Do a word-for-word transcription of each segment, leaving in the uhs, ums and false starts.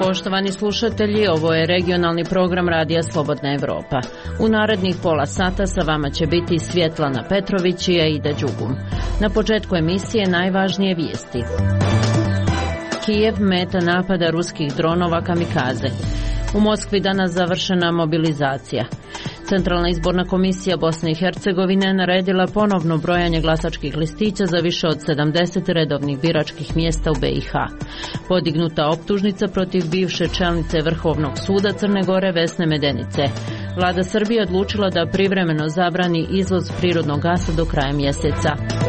Poštovani slušatelji, ovo je regionalni program Radija Slobodna Evropa. U narednih pola sata sa vama će biti Svjetlana Petrović i Aida Đugum. Na početku emisije najvažnije vijesti. Kijev meta napada ruskih dronova kamikaze. U Moskvi danas završena mobilizacija. Centralna izborna komisija Bosne i Hercegovine naredila ponovno brojanje glasačkih listića za više od sedamdeset redovnih biračkih mjesta u B i H. Podignuta optužnica protiv bivše čelnice Vrhovnog suda Crne Gore Vesne Medenice. Vlada Srbije odlučila da privremeno zabrani izvoz prirodnog gasa do kraja mjeseca.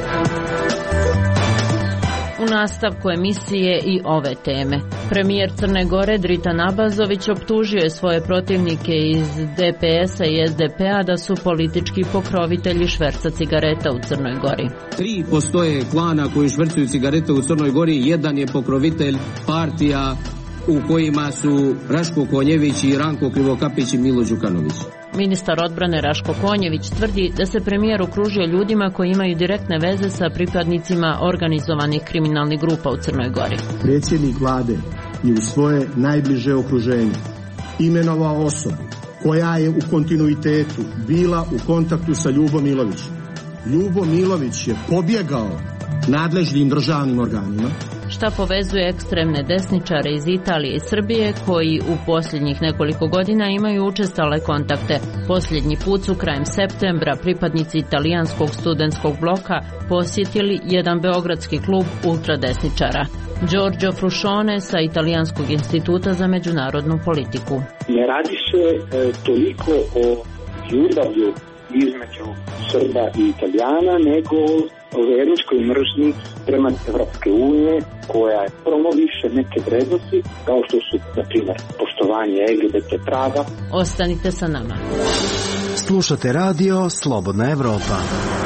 U nastavku emisije i ove teme. Premijer Crne Gore Dritan Abazović optužio je svoje protivnike iz D P S-a i S D P-a da su politički pokrovitelji šverca cigareta u Crnoj Gori. Tri postoje klana koji švercuju cigarete u Crnoj Gori, jedan je pokrovitelj partija u kojima su Raško Konjević i Ranko Krivokapić i Milo Đukanović. Ministar odbrane Raško Konjević tvrdi da se premijer okružio ljudima koji imaju direktne veze sa pripadnicima organizovanih kriminalnih grupa u Crnoj Gori. Predsjednik vlade je u svoje najbliže okruženje imenovao osobu koja je u kontinuitetu bila u kontaktu sa Ljubom Milovićem. Ljubo Milović je pobjegao nadležnim državnim organima. Šta povezuje ekstremne desničare iz Italije i Srbije koji u posljednjih nekoliko godina imaju učestale kontakte. Posljednji put su krajem septembra pripadnici italijanskog studentskog bloka posjetili jedan beogradski klub ultradesničara. Giorgio Fruscione sa Italijanskog instituta za međunarodnu politiku. Ne radi se e, toliko o ljubavlju između Srba i Italijana, nego o verničkoj mržnji prema Evropske unije koja promoviše neke vrednosti kao što su, na primjer, poštovanje L G B T prava. Ostanite sa nama. Slušate radio Slobodna Evropa.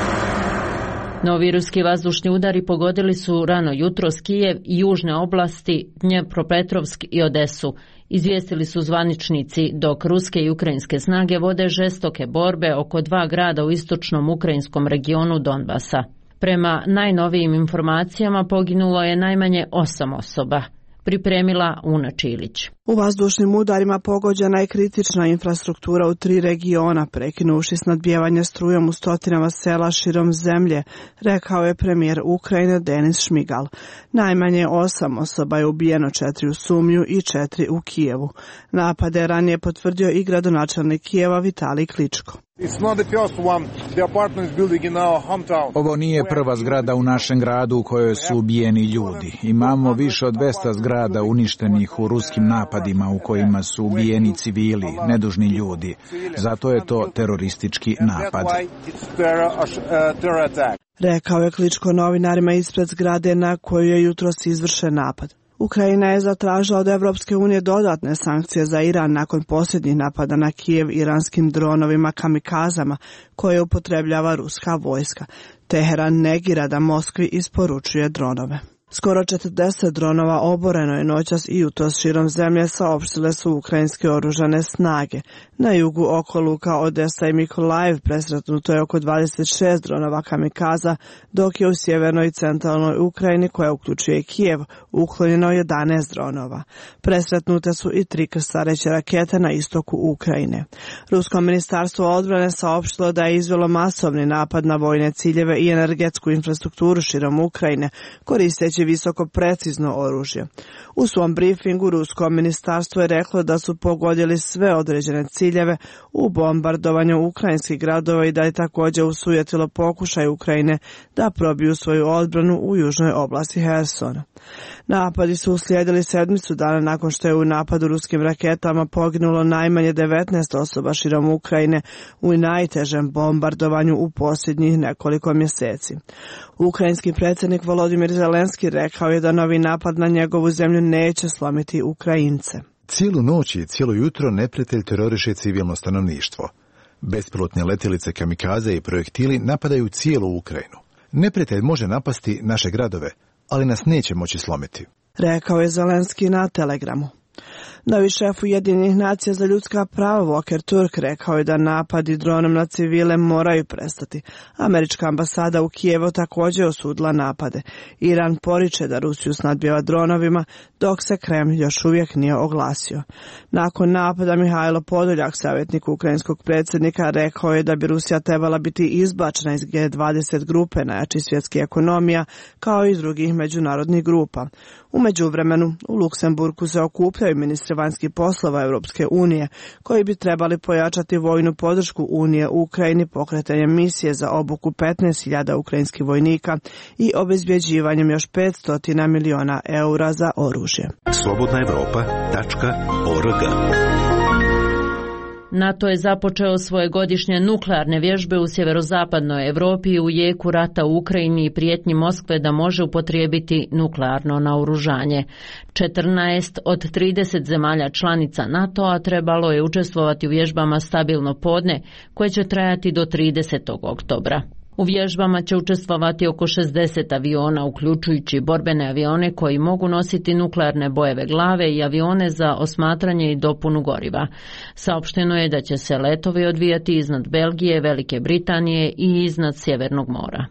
Novi ruski vazdušni udari pogodili su rano jutros Kijev i južne oblasti, Dnjepropetrovsk i Odesu. Izvijestili su zvaničnici, dok ruske i ukrajinske snage vode žestoke borbe oko dva grada u istočnom ukrajinskom regionu Donbasa. Prema najnovijim informacijama poginulo je najmanje osam osoba. Pripremila Una Čilić. U vazdušnim udarima pogođena je kritična infrastruktura u tri regiona, prekinuši snadbijevanje strujom u stotinama sela širom zemlje, rekao je premijer Ukrajine Denis Šmigal. Najmanje osam osoba je ubijeno, četiri u Sumju i četiri u Kijevu. Napade je ranije potvrdio i gradonačelnik Kijeva Vitalij Kličko. Ovo nije prva zgrada u našem gradu u kojoj su ubijeni ljudi. Imamo više od dvesta zgrada uništenih u ruskim napadima u kojima su ubijeni civili, nedužni ljudi. Zato je to teroristički napad. Rekao je Kličko novinarima ispred zgrade na koju je jutros izvršen napad. Ukrajina je zatražila od Evropske unije dodatne sankcije za Iran nakon posljednjih napada na Kijev iranskim dronovima kamikazama koje upotrebljava ruska vojska. Teheran negira da Moskvi isporučuje dronove. Skoro četrdeset dronova oboreno je noćas i jutros širom zemlje, saopštile su ukrajinske oružane snage. Na jugu oko luka Odesa i Mikolajev presretnuto je oko dvadeset šest dronova kamikaza, dok je u sjevernoj i centralnoj Ukrajini, koja uključuje Kijev, uklonjeno jedanaest dronova. Presretnute su i tri krstareće rakete na istoku Ukrajine. Rusko ministarstvo odbrane saopštilo da je izvelo masovni napad na vojne ciljeve i energetsku infrastrukturu širom Ukrajine, koristeći visoko precizno oružje. U svom briefingu rusko ministarstvo je reklo da su pogodili sve određene ciljeve u bombardovanju ukrajinskih gradova i da je također usujetilo pokušaj Ukrajine da probiju svoju odbranu u južnoj oblasti Hersona. Napadi su uslijedili sedmicu dana nakon što je u napadu ruskim raketama poginulo najmanje devetnaest osoba širom Ukrajine u najtežem bombardovanju u posljednjih nekoliko mjeseci. Ukrajinski predsjednik Volodimir Zelenski rekao je da novi napad na njegovu zemlju neće slomiti Ukrajince. Cijelu noć i cijelo jutro neprijatelj teroriše civilno stanovništvo. Bespilotne letjelice kamikaze i projektili napadaju cijelu Ukrajinu. Neprijatelj može napasti naše gradove, ali nas neće moći slomiti, rekao je Zelenski na Telegramu. Novi šef Ujedinjenih nacija za ljudska prava Volker Turk rekao je da napadi dronom na civile moraju prestati. Američka ambasada u Kijevu također osudila napade. Iran poriče da Rusiju snadbijeva dronovima, dok se Kreml još uvijek nije oglasio. Nakon napada Mihajlo Podoljak, savjetnik ukrajinskog predsjednika, rekao je da bi Rusija trebala biti izbačena iz G dvadeset grupe najjačih svjetskih ekonomija, kao i iz drugih međunarodnih grupa. U međuvremenu, u Luksemburgu se okupljaju ministri vanjskih poslova Europske unije, koji bi trebali pojačati vojnu podršku Unije u Ukrajini pokretanjem misije za obuku petnaest hiljada ukrajinskih vojnika i obezbjeđivanjem još petsto miliona eura za oružje. slobodna evropa tačka org NATO je započeo svoje godišnje nuklearne vježbe u sjeverozapadnoj Europi u jeku rata u Ukrajini i prijetnji Moskve da može upotrijebiti nuklearno naoružanje. četrnaest od trideset zemalja članica NATO-a trebalo je učestvovati u vježbama Stabilno podne, koje će trajati do tridesetog oktobra. U vježbama će učestvovati oko šezdeset aviona, uključujući borbene avione koji mogu nositi nuklearne bojeve glave i avione za osmatranje i dopunu goriva. Saopšteno je da će se letovi odvijati iznad Belgije, Velike Britanije i iznad Sjevernog mora.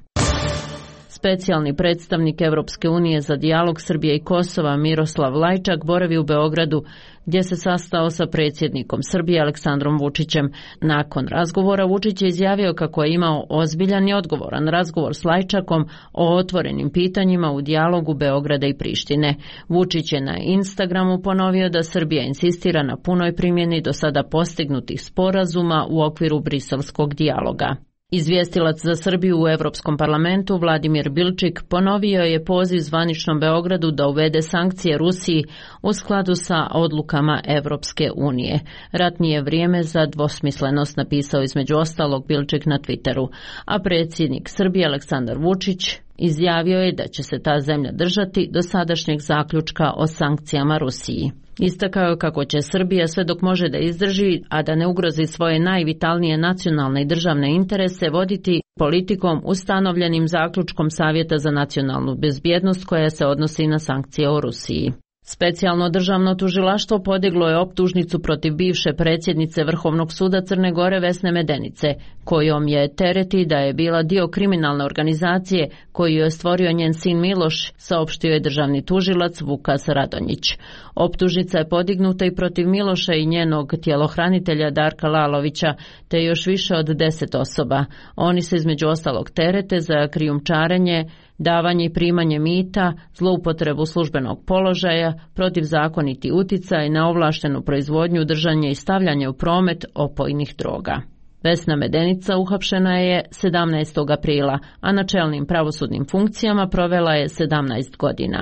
Specijalni predstavnik Europske unije za dijalog Srbije i Kosova Miroslav Lajčak boravi u Beogradu, gdje se sastao sa predsjednikom Srbije Aleksandrom Vučićem. Nakon razgovora Vučić je izjavio kako je imao ozbiljan i odgovoran razgovor s Lajčakom o otvorenim pitanjima u dijalogu Beograda i Prištine. Vučić je na Instagramu ponovio da Srbija insistira na punoj primjeni do sada postignutih sporazuma u okviru briselskog dijaloga. Izvjestilac za Srbiju u Europskom parlamentu Vladimir Bilčik ponovio je poziv zvaničnom Beogradu da uvede sankcije Rusiji u skladu sa odlukama Europske unije. Rat nije vrijeme za dvosmislenost, napisao između ostalog Bilčik na Twitteru, a predsjednik Srbije Aleksandar Vučić izjavio je da će se ta zemlja držati do sadašnjeg zaključka o sankcijama Rusiji. Istakao je kako će Srbija sve dok može da izdrži, a da ne ugrozi svoje najvitalnije nacionalne i državne interese, voditi politikom ustanovljenim zaključkom Savjeta za nacionalnu bezbjednost koja se odnosi na sankcije o Rusiji. Specijalno državno tužilaštvo podiglo je optužnicu protiv bivše predsjednice Vrhovnog suda Crne Gore Vesne Medenice, kojom je tereti da je bila dio kriminalne organizacije koju je stvorio njen sin Miloš, saopštio je državni tužilac Vukas Radonjić. Optužnica je podignuta i protiv Miloša i njenog tjelohranitelja Darka Lalovića, te još više od deset osoba. Oni se između ostalog terete za krijumčarenje, davanje i primanje mita, zloupotrebu službenog položaja, protivzakoniti uticaj, neovlaštenu proizvodnju, držanje i stavljanje u promet opojnih droga. Vesna Medenica uhapšena je sedamnaestog aprila, a na čelnim pravosudnim funkcijama provela je sedamnaest godina.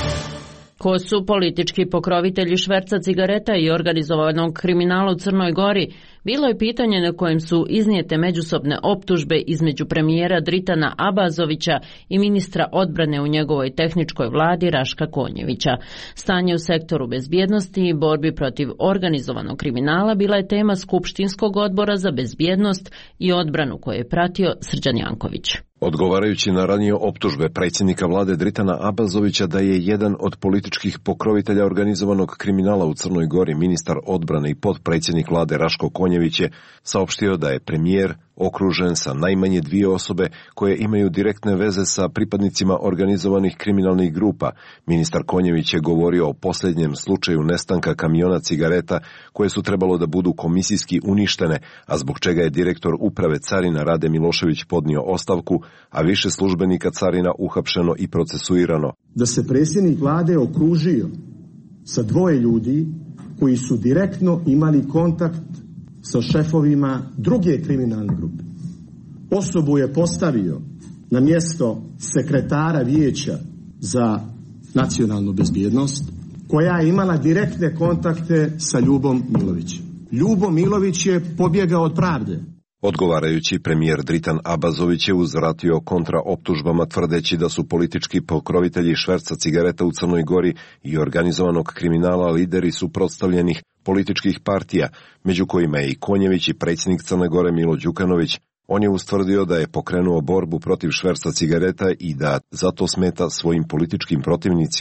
Ko su politički pokrovitelji šverca cigareta i organizovanog kriminala u Crnoj Gori, bilo je pitanje na kojem su iznijete međusobne optužbe između premijera Dritana Abazovića i ministra odbrane u njegovoj tehničkoj vladi Raška Konjevića. Stanje u sektoru bezbjednosti i borbi protiv organizovanog kriminala bila je tema Skupštinskog odbora za bezbjednost i odbranu koje je pratio Srđan Janković. Odgovarajući na ranije optužbe predsjednika vlade Dritana Abazovića da je jedan od političkih pokrovitelja organizovanog kriminala u Crnoj Gori, ministar odbrane i potpredsjednik vlade Raško Konjević je saopštio da je premijer okružen sa najmanje dvije osobe koje imaju direktne veze sa pripadnicima organizovanih kriminalnih grupa. Ministar Konjević je govorio o posljednjem slučaju nestanka kamiona cigareta koje su trebalo da budu komisijski uništene, a zbog čega je direktor uprave carina Rade Milošević podnio ostavku, a više službenika carina uhapšeno i procesuirano. Da se predsjednik vlade okružio sa dvoje ljudi koji su direktno imali kontakt sa šefovima druge kriminalne grupe. Osobu je postavio na mjesto sekretara vijeća za nacionalnu bezbjednost, koja je imala direktne kontakte sa Ljubom Milovićem. Ljubo Milović je pobjegao od pravde. Odgovarajući, premijer Dritan Abazović je uzvratio kontra optužbama tvrdeći da su politički pokrovitelji šverca cigareta u Crnoj Gori i organizovanog kriminala lideri suprotstavljenih političkih partija, među kojima je i Konjević i predsjednik Crne Gore Milo Đukanović. On je ustvrdio da je pokrenuo borbu protiv šverca cigareta i da zato smeta svojim političkim protivnicima.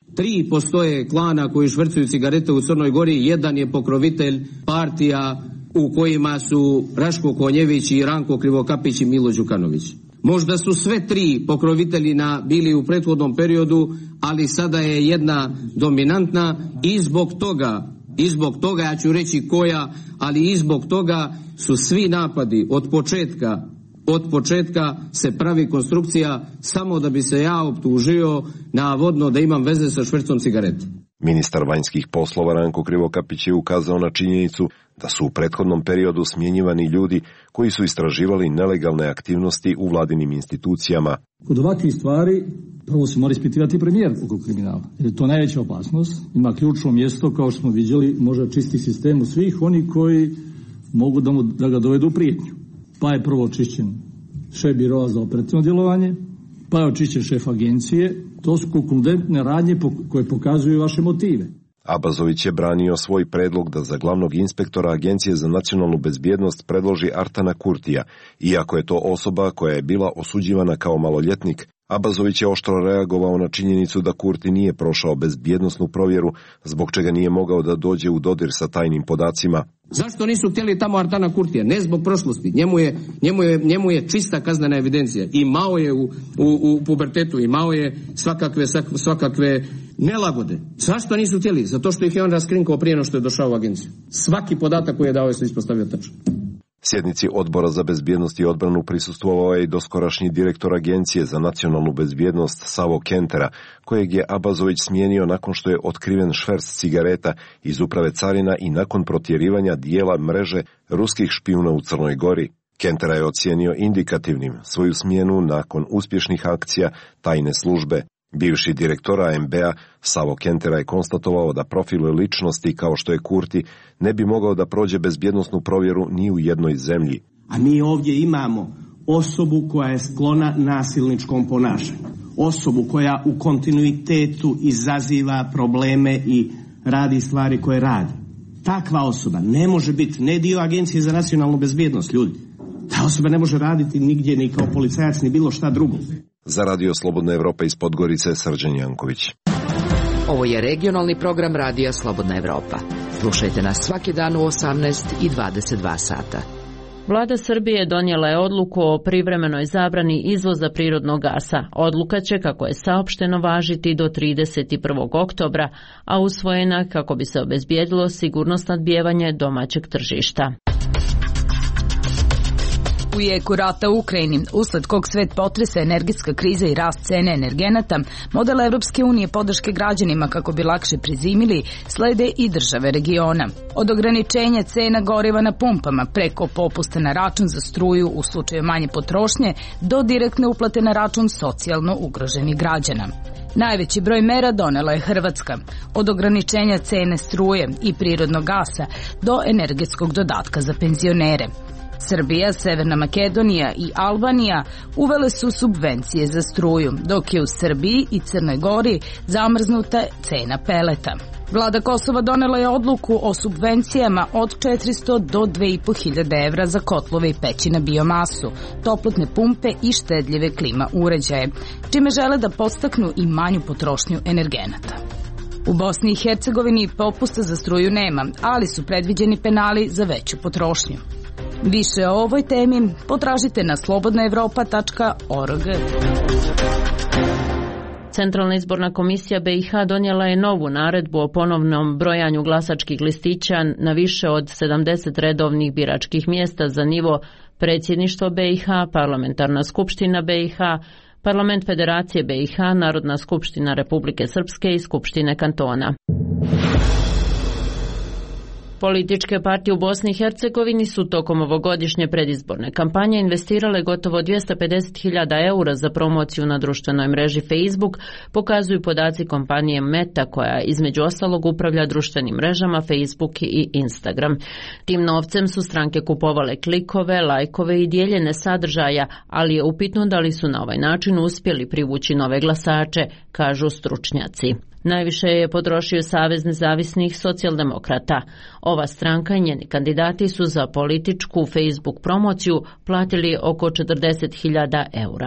Tri postoje klana koji švercuju cigarete u Crnoj Gori, jedan je pokrovitelj partija u kojima su Raško Konjević i Ranko Krivokapić i Milo Đukanović. Možda su sve tri pokrovitelji na bili u prethodnom periodu, ali sada je jedna dominantna i zbog toga, i zbog toga ja ću reći koja, ali i zbog toga su svi napadi od početka, od početka se pravi konstrukcija samo da bi se ja optužio navodno da imam veze sa švercom cigareta. Ministar vanjskih poslova Ranko Krivokapić je ukazao na činjenicu da su u prethodnom periodu smjenjivani ljudi koji su istraživali nelegalne aktivnosti u vladinim institucijama. Kod ovakvih stvari prvo se mora ispitivati premijer oko kriminala, jer je to najveća opasnost. Ima ključno mjesto, kao što smo vidjeli, može čistiti sistemu svih oni koji mogu da, mu, da ga dovedu u prijetnju. Pa je prvo očišćen šef biroa za operativno djelovanje, pa je očišćen šef agencije. To su konkludentne radnje koje pokazuju vaše motive. Abazović je branio svoj predlog da za glavnog inspektora Agencije za nacionalnu bezbjednost predloži Artana Kurtija, iako je to osoba koja je bila osuđivana kao maloljetnik. Abazović je oštro reagovao na činjenicu da Kurti nije prošao bezbjednosnu provjeru, zbog čega nije mogao da dođe u dodir sa tajnim podacima. Zašto nisu htjeli tamo Artana Kurtija? Ne zbog prošlosti. Njemu je, njemu je, njemu je čista kaznena evidencija. Imao je u, u, u pubertetu, imao je svakakve, svakakve nelagode. Zašto nisu htjeli? Zato što ih je on raskrinkao prije no što je došao u agenciju. Svaki podatak koji je dao je se ispostavio tačno. Sjednici Odbora za bezbjednost i odbranu prisustvovao je i doskorašnji direktor Agencije za nacionalnu bezbjednost Savo Kentera, kojeg je Abazović smijenio nakon što je otkriven šverc cigareta iz uprave carina i nakon protjerivanja dijela mreže ruskih špijuna u Crnoj Gori. Kentera je ocijenio indikativnim svoju smjenu nakon uspješnih akcija tajne službe. Bivši direktor A M B-a Savo Kentera je konstatovao da profil ličnosti kao što je Kurti ne bi mogao da prođe bezbjednosnu provjeru ni u jednoj zemlji. A mi ovdje imamo osobu koja je sklona nasilničkom ponašanju. Osobu koja u kontinuitetu izaziva probleme i radi stvari koje radi. Takva osoba ne može biti ne dio Agencije za nacionalnu bezbjednost, ljudi. Ta osoba ne može raditi nigdje ni kao policajac ni bilo šta drugo. Za Radio Slobodna Evropa iz Podgorice, Srđan Janković. Ovo je regionalni program Radija Slobodna Evropa. Slušajte nas svaki dan u osamnaest i dvadeset dva sata. Vlada Srbije donijela je odluku o privremenoj zabrani izvoza prirodnog gasa. Odluka će, kako je saopšteno, važiti do trideset prvog oktobra, a usvojena kako bi se obezbijedilo sigurno snabdijevanje domaćeg tržišta. U jeku rata u Ukrajini, usled kog svet potresa energetska kriza i rast cene energenata, model Evropske unije podrške građanima kako bi lakše prizimili, slede i države regiona. Od ograničenja cena goriva na pumpama, preko popusta na račun za struju u slučaju manje potrošnje, do direktne uplate na račun socijalno ugroženih građana. Najveći broj mera donela je Hrvatska, od ograničenja cene struje i prirodnog gasa do energetskog dodatka za penzionere. Srbija, Severna Makedonija i Albanija uvele su subvencije za struju, dok je u Srbiji i Crnoj Gori zamrznuta cena peleta. Vlada Kosova donela je odluku o subvencijama od četiristo do dve i po hiljade evra za kotlove i peći na biomasu, toplotne pumpe i štedljive klima uređaje, čime žele da podstaknu i manju potrošnju energenata. U Bosni i Hercegovini popusta za struju nema, ali su predviđeni penali za veću potrošnju. Više o ovoj temi potražite na slobodna evropa tačka org. Centralna izborna komisija B i H donijela je novu naredbu o ponovnom brojanju glasačkih listića na više od sedamdeset redovnih biračkih mjesta za nivo predsjedništva B i H, parlamentarna skupština B i H, parlament Federacije B i H, Narodna skupština Republike Srpske i skupštine kantona. Političke partije u Bosni i Hercegovini su tokom ovogodišnje predizborne kampanje investirale gotovo dvjesto pedeset hiljada eura za promociju na društvenoj mreži Facebook, pokazuju podaci kompanije Meta, koja između ostalog upravlja društvenim mrežama Facebook i Instagram. Tim novcem su stranke kupovale klikove, lajkove i dijeljene sadržaja, ali je upitno da li su na ovaj način uspjeli privući nove glasače, kažu stručnjaci. Najviše je potrošio Savez nezavisnih socijaldemokrata. Ova stranka i njeni kandidati su za političku Facebook promociju platili oko četrdeset hiljada eura.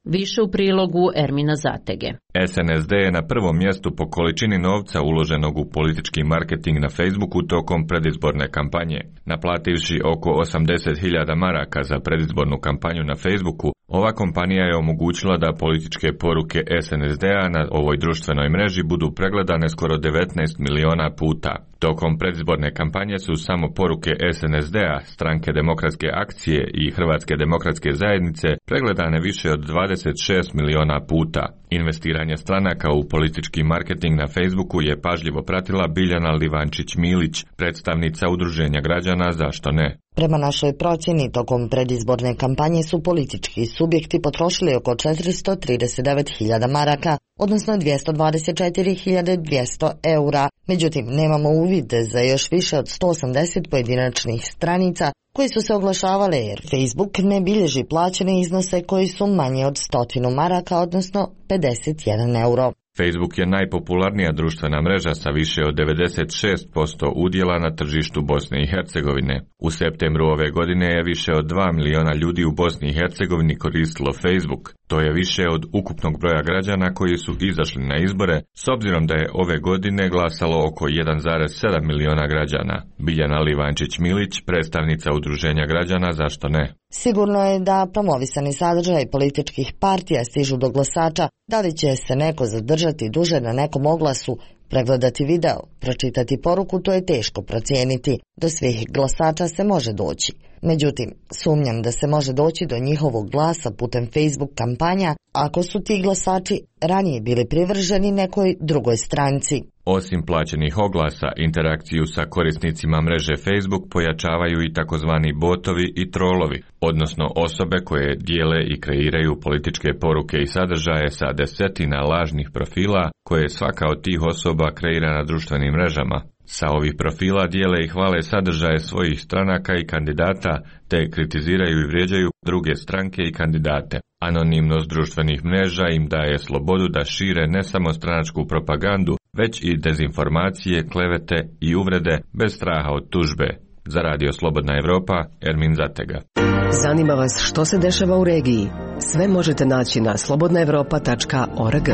Više u prilogu Ermina Zatege. S N S D je na prvom mjestu po količini novca uloženog u politički marketing na Facebooku tokom predizborne kampanje. Naplativši oko osamdeset hiljada maraka za predizbornu kampanju na Facebooku, ova kompanija je omogućila da političke poruke S N S D-a na ovoj društvenoj mreži budu pregledane skoro devetnaest miliona puta. Tokom predizborne kampanje su samo poruke S N S D-a, Stranke demokratske akcije i Hrvatske demokratske zajednice pregledane više od dvadeset šest miliona puta. Investiranje stranaka u politički marketing na Facebooku je pažljivo pratila Biljana Livančić-Milić, predstavnica Udruženja građana Zašto ne? Prema našoj procjeni, tokom predizborne kampanje su politički subjekti potrošili oko četiristo trideset devet hiljada maraka, odnosno dvjesto dvadeset četiri hiljade dvjesto eura. Međutim, nemamo uvide za još više od sto osamdeset pojedinačnih stranica koji su se oglašavale jer Facebook ne bilježi plaćene iznose koji su manje od stotinu maraka, odnosno pedeset jedan euro. Facebook je najpopularnija društvena mreža sa više od devedeset šest posto udjela na tržištu Bosne i Hercegovine. U septembru ove godine je više od dva miliona ljudi u Bosni i Hercegovini koristilo Facebook. To je više od ukupnog broja građana koji su izašli na izbore, s obzirom da je ove godine glasalo oko jedan zarez sedam miliona građana. Biljana Livančić-Milić, predstavnica Udruženja građana Zašto ne? Sigurno je da promovisani sadržaj političkih partija stižu do glasača, da li će se neko zadržati duže na nekom oglasu, pregledati video, pročitati poruku, to je teško procijeniti. Do svih glasača se može doći. Međutim, sumnjam da se može doći do njihovog glasa putem Facebook kampanja ako su ti glasači ranije bili privrženi nekoj drugoj stranci. Osim plaćenih oglasa, interakciju sa korisnicima mreže Facebook pojačavaju i takozvani botovi i trolovi, odnosno osobe koje dijele i kreiraju političke poruke i sadržaje sa desetina lažnih profila koje svaka od tih osoba kreira na društvenim mrežama. Sa ovih profila dijele i hvale sadržaje svojih stranaka i kandidata, te kritiziraju i vrijeđaju druge stranke i kandidate. Anonimnost društvenih mreža im daje slobodu da šire ne samo stranačku propagandu, već i dezinformacije, klevete i uvrede bez straha od tužbe. Za Radio Slobodna Evropa, Ermin Zatega. Zanima vas što se dešava u regiji? Sve možete naći na slobodna evropa tačka org.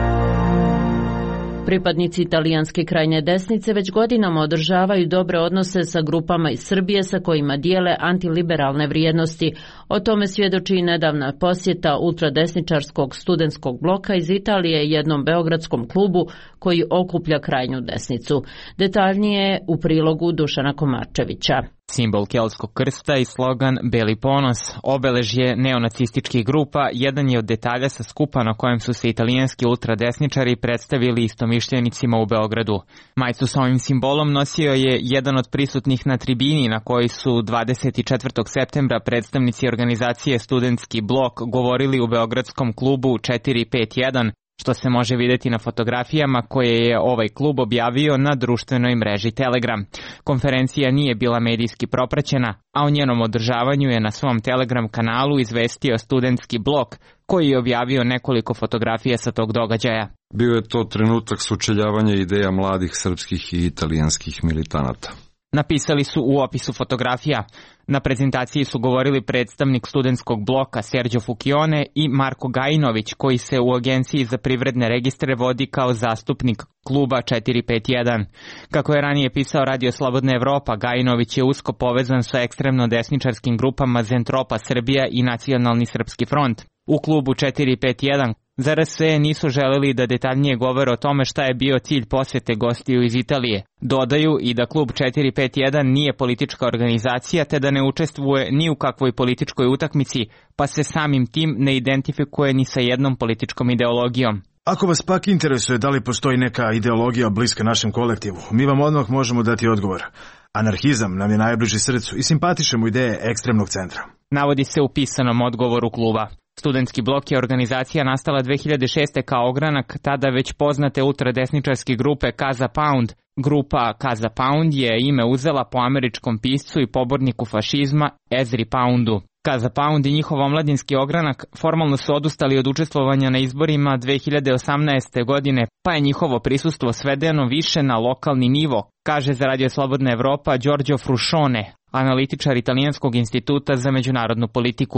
Pripadnici italijanske krajnje desnice već godinama održavaju dobre odnose sa grupama iz Srbije sa kojima dijele antiliberalne vrijednosti. O tome svjedoči i nedavna posjeta ultradesničarskog studentskog bloka iz Italije jednom beogradskom klubu koji okuplja krajnju desnicu. Detaljnije u prilogu Dušana Komarčevića. Simbol keltskog krsta i slogan Beli ponos, obeležje neonacističkih grupa, jedan je od detalja sa skupa na kojem su se italijanski ultradesničari predstavili istomišljenicima u Beogradu. Majicu sa ovim simbolom nosio je jedan od prisutnih na tribini na kojoj su dvadeset četvrtog septembra predstavnici organizacije Studentski blok govorili u beogradskom klubu četiri pet jedan, što se može vidjeti na fotografijama koje je ovaj klub objavio na društvenoj mreži Telegram. Konferencija nije bila medijski propraćena, a o njenom održavanju je na svom Telegram kanalu izvestio Studentski blok, koji je objavio nekoliko fotografija sa tog događaja. Bio je to trenutak sučeljavanja ideja mladih srpskih i italijanskih militanata. Napisali su u opisu fotografija. Na prezentaciji su govorili predstavnik studentskog bloka Sergio Fukione i Marko Gajinović, koji se u Agenciji za privredne registre vodi kao zastupnik kluba četiri pet jedan. Kako je ranije pisao Radio Slobodna Evropa, Gajinović je usko povezan sa ekstremno desničarskim grupama Zentropa Srbija i Nacionalni srpski front. U klubu četiri pet jedan za R S nisu želeli da detaljnije govore o tome šta je bio cilj posjete gostiju iz Italije. Dodaju i da klub četiri pet jedan nije politička organizacija te da ne učestvuje ni u kakvoj političkoj utakmici, pa se samim tim ne identifikuje ni sa jednom političkom ideologijom. Ako vas pak interesuje da li postoji neka ideologija bliska našem kolektivu, mi vam odmah možemo dati odgovor. Anarhizam nam je najbliži srcu i simpatišemo ideje ekstremnog centra. Navodi se u pisanom odgovoru kluba. Studentski blok je organizacija nastala dve hiljade šeste kao ogranak tada već poznate ultradesničarske grupe Casa Pound. Grupa Casa Pound je ime uzela po američkom piscu i poborniku fašizma Ezri Poundu. Casa Pound i njihov omladinski ogranak formalno su odustali od učestvovanja na izborima dve hiljade osamnaeste. godine, pa je njihovo prisustvo svedeno više na lokalni nivo, kaže za Radio Slobodna Evropa Giorgio Fruscione, analitičar Italijanskog instituta za međunarodnu politiku.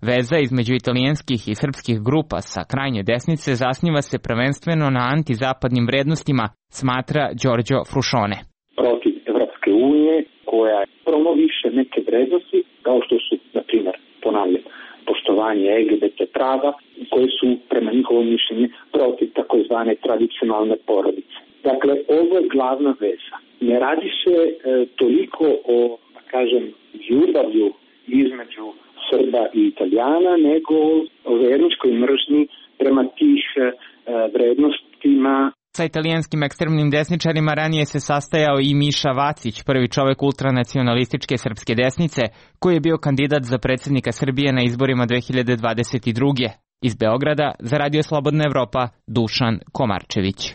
Veza između italijanskih i srpskih grupa sa krajnje desnice zasniva se prvenstveno na antizapadnim vrednostima, smatra Giorgio Fruscione. Protiv Evropske unije koja promoviše neke vrednosti kao što su, na primjer, ponavljam, poštovanje L G B T prava koje su prema njihovom mišljenju protiv takozvane tradicionalne porodice. Dakle, ovo je glavna veza. Ne radi se e, toliko o, da kažem, ljubavlju između Srba i Italijana, nego o verničkoj mržnji prema tih e, vrednostima. Sa italijanskim ekstremnim desničarima ranije se sastajao i Miša Vacić, prvi čovek ultranacionalističke srpske desnice, koji je bio kandidat za predsjednika Srbije na izborima dve hiljade dvadeset druge. Iz Beograda za Radio Slobodna Evropa, Dušan Komarčević.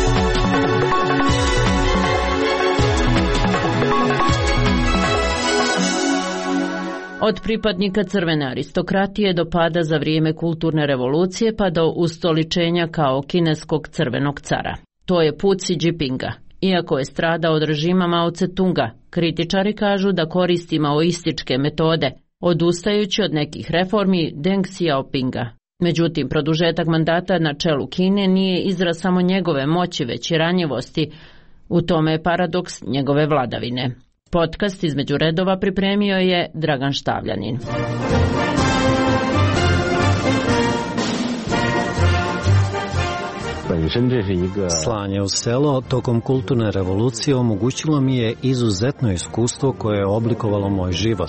Od pripadnika crvene aristokratije do pada za vrijeme kulturne revolucije pa do ustoličenja kao kineskog crvenog cara. To je put Xi Jinpinga. Iako je stradao od režima Mao Tse-tunga, kritičari kažu da koristi maoističke metode, odustajući od nekih reformi Deng Xiaopinga. Međutim, produžetak mandata na čelu Kine nije izraz samo njegove moći, već i ranjivosti. U tome je paradoks njegove vladavine. Podcast između redova pripremio je Dragan Štavljanin. Slanje u selo tokom kulturne revolucije omogućilo mi je izuzetno iskustvo koje je oblikovalo moj život.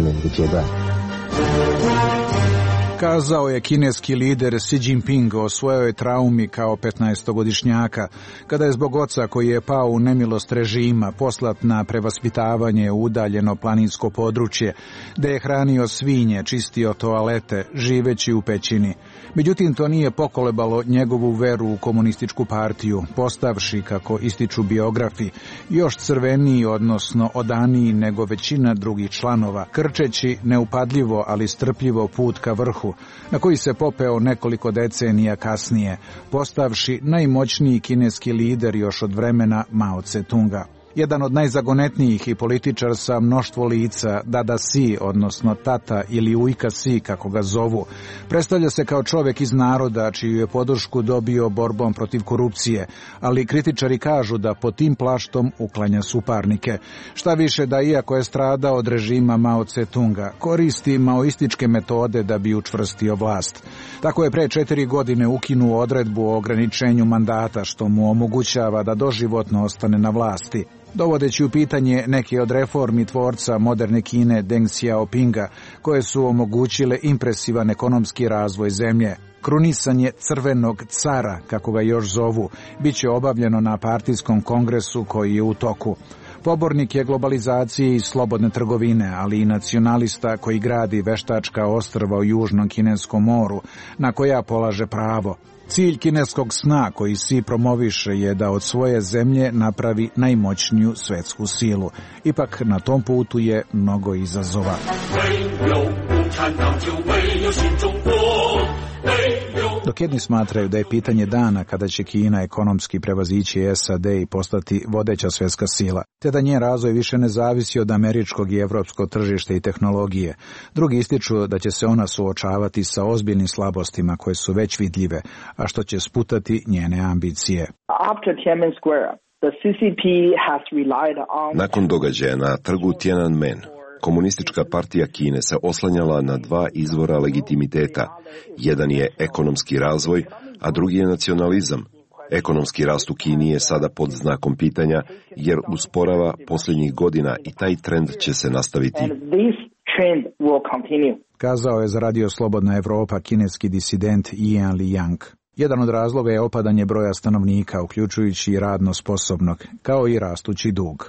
Kazao je kineski lider Xi Jinping o svojoj traumi kao petnaestogodišnjaka, kada je zbog oca koji je pao u nemilost režima poslat na prevaspitavanje u udaljeno planinsko područje, gde je hranio svinje, čistio toalete, živeći u pećini. Međutim, to nije pokolebalo njegovu veru u komunističku partiju, postavši, kako ističu biografi, još crveniji, odnosno odaniji nego većina drugih članova, krčeći neupadljivo, ali strpljivo put ka vrhu, na koji se popeo nekoliko decenija kasnije, postavši najmoćniji kineski lider još od vremena Mao Tse-tunga. Jedan od najzagonetnijih i političar sa mnoštvo lica, Dada Xi, odnosno tata ili ujka Xi, kako ga zovu, predstavlja se kao čovjek iz naroda čiju je podršku dobio borbom protiv korupcije, ali kritičari kažu da pod tim plaštom uklanja suparnike. Šta više da, iako je stradao od režima Mao Tse-tunga, koristi maoističke metode da bi učvrstio vlast. Tako je pre četiri godine ukinuo odredbu o ograničenju mandata, što mu omogućava da doživotno ostane na vlasti, dovodeći u pitanje neke od reformi tvorca moderne Kine Deng Xiaopinga, koje su omogućile impresivan ekonomski razvoj zemlje. Krunisanje crvenog cara, kako ga još zovu, bit će obavljeno na partijskom kongresu koji je u toku. Pobornik je globalizacije i slobodne trgovine, ali i nacionalista koji gradi veštačka ostrva u južnom kineskom moru, na koja polaže pravo. Cilj kineskog sna koji Xi promoviše je da od svoje zemlje napravi najmoćniju svetsku silu. Ipak na tom putu je mnogo izazova. Dok jedni smatraju da je pitanje dana kada će Kina ekonomski prevazići S A D i postati vodeća svjetska sila, te da njen razvoj više ne zavisi od američkog i evropskog tržišta i tehnologije, drugi ističu da će se ona suočavati sa ozbiljnim slabostima koje su već vidljive, a što će sputati njene ambicije. Nakon događaja na trgu Tiananmen, Komunistička partija Kine se oslanjala na dva izvora legitimiteta. Jedan je ekonomski razvoj, a drugi je nacionalizam. Ekonomski rast u Kini je sada pod znakom pitanja, jer usporava posljednjih godina i taj trend će se nastaviti. Kazao je za Radio Slobodna Evropa kineski disident Yan Liang. Jedan od razloga je opadanje broja stanovnika, uključujući i radno sposobnog, kao i rastući dug.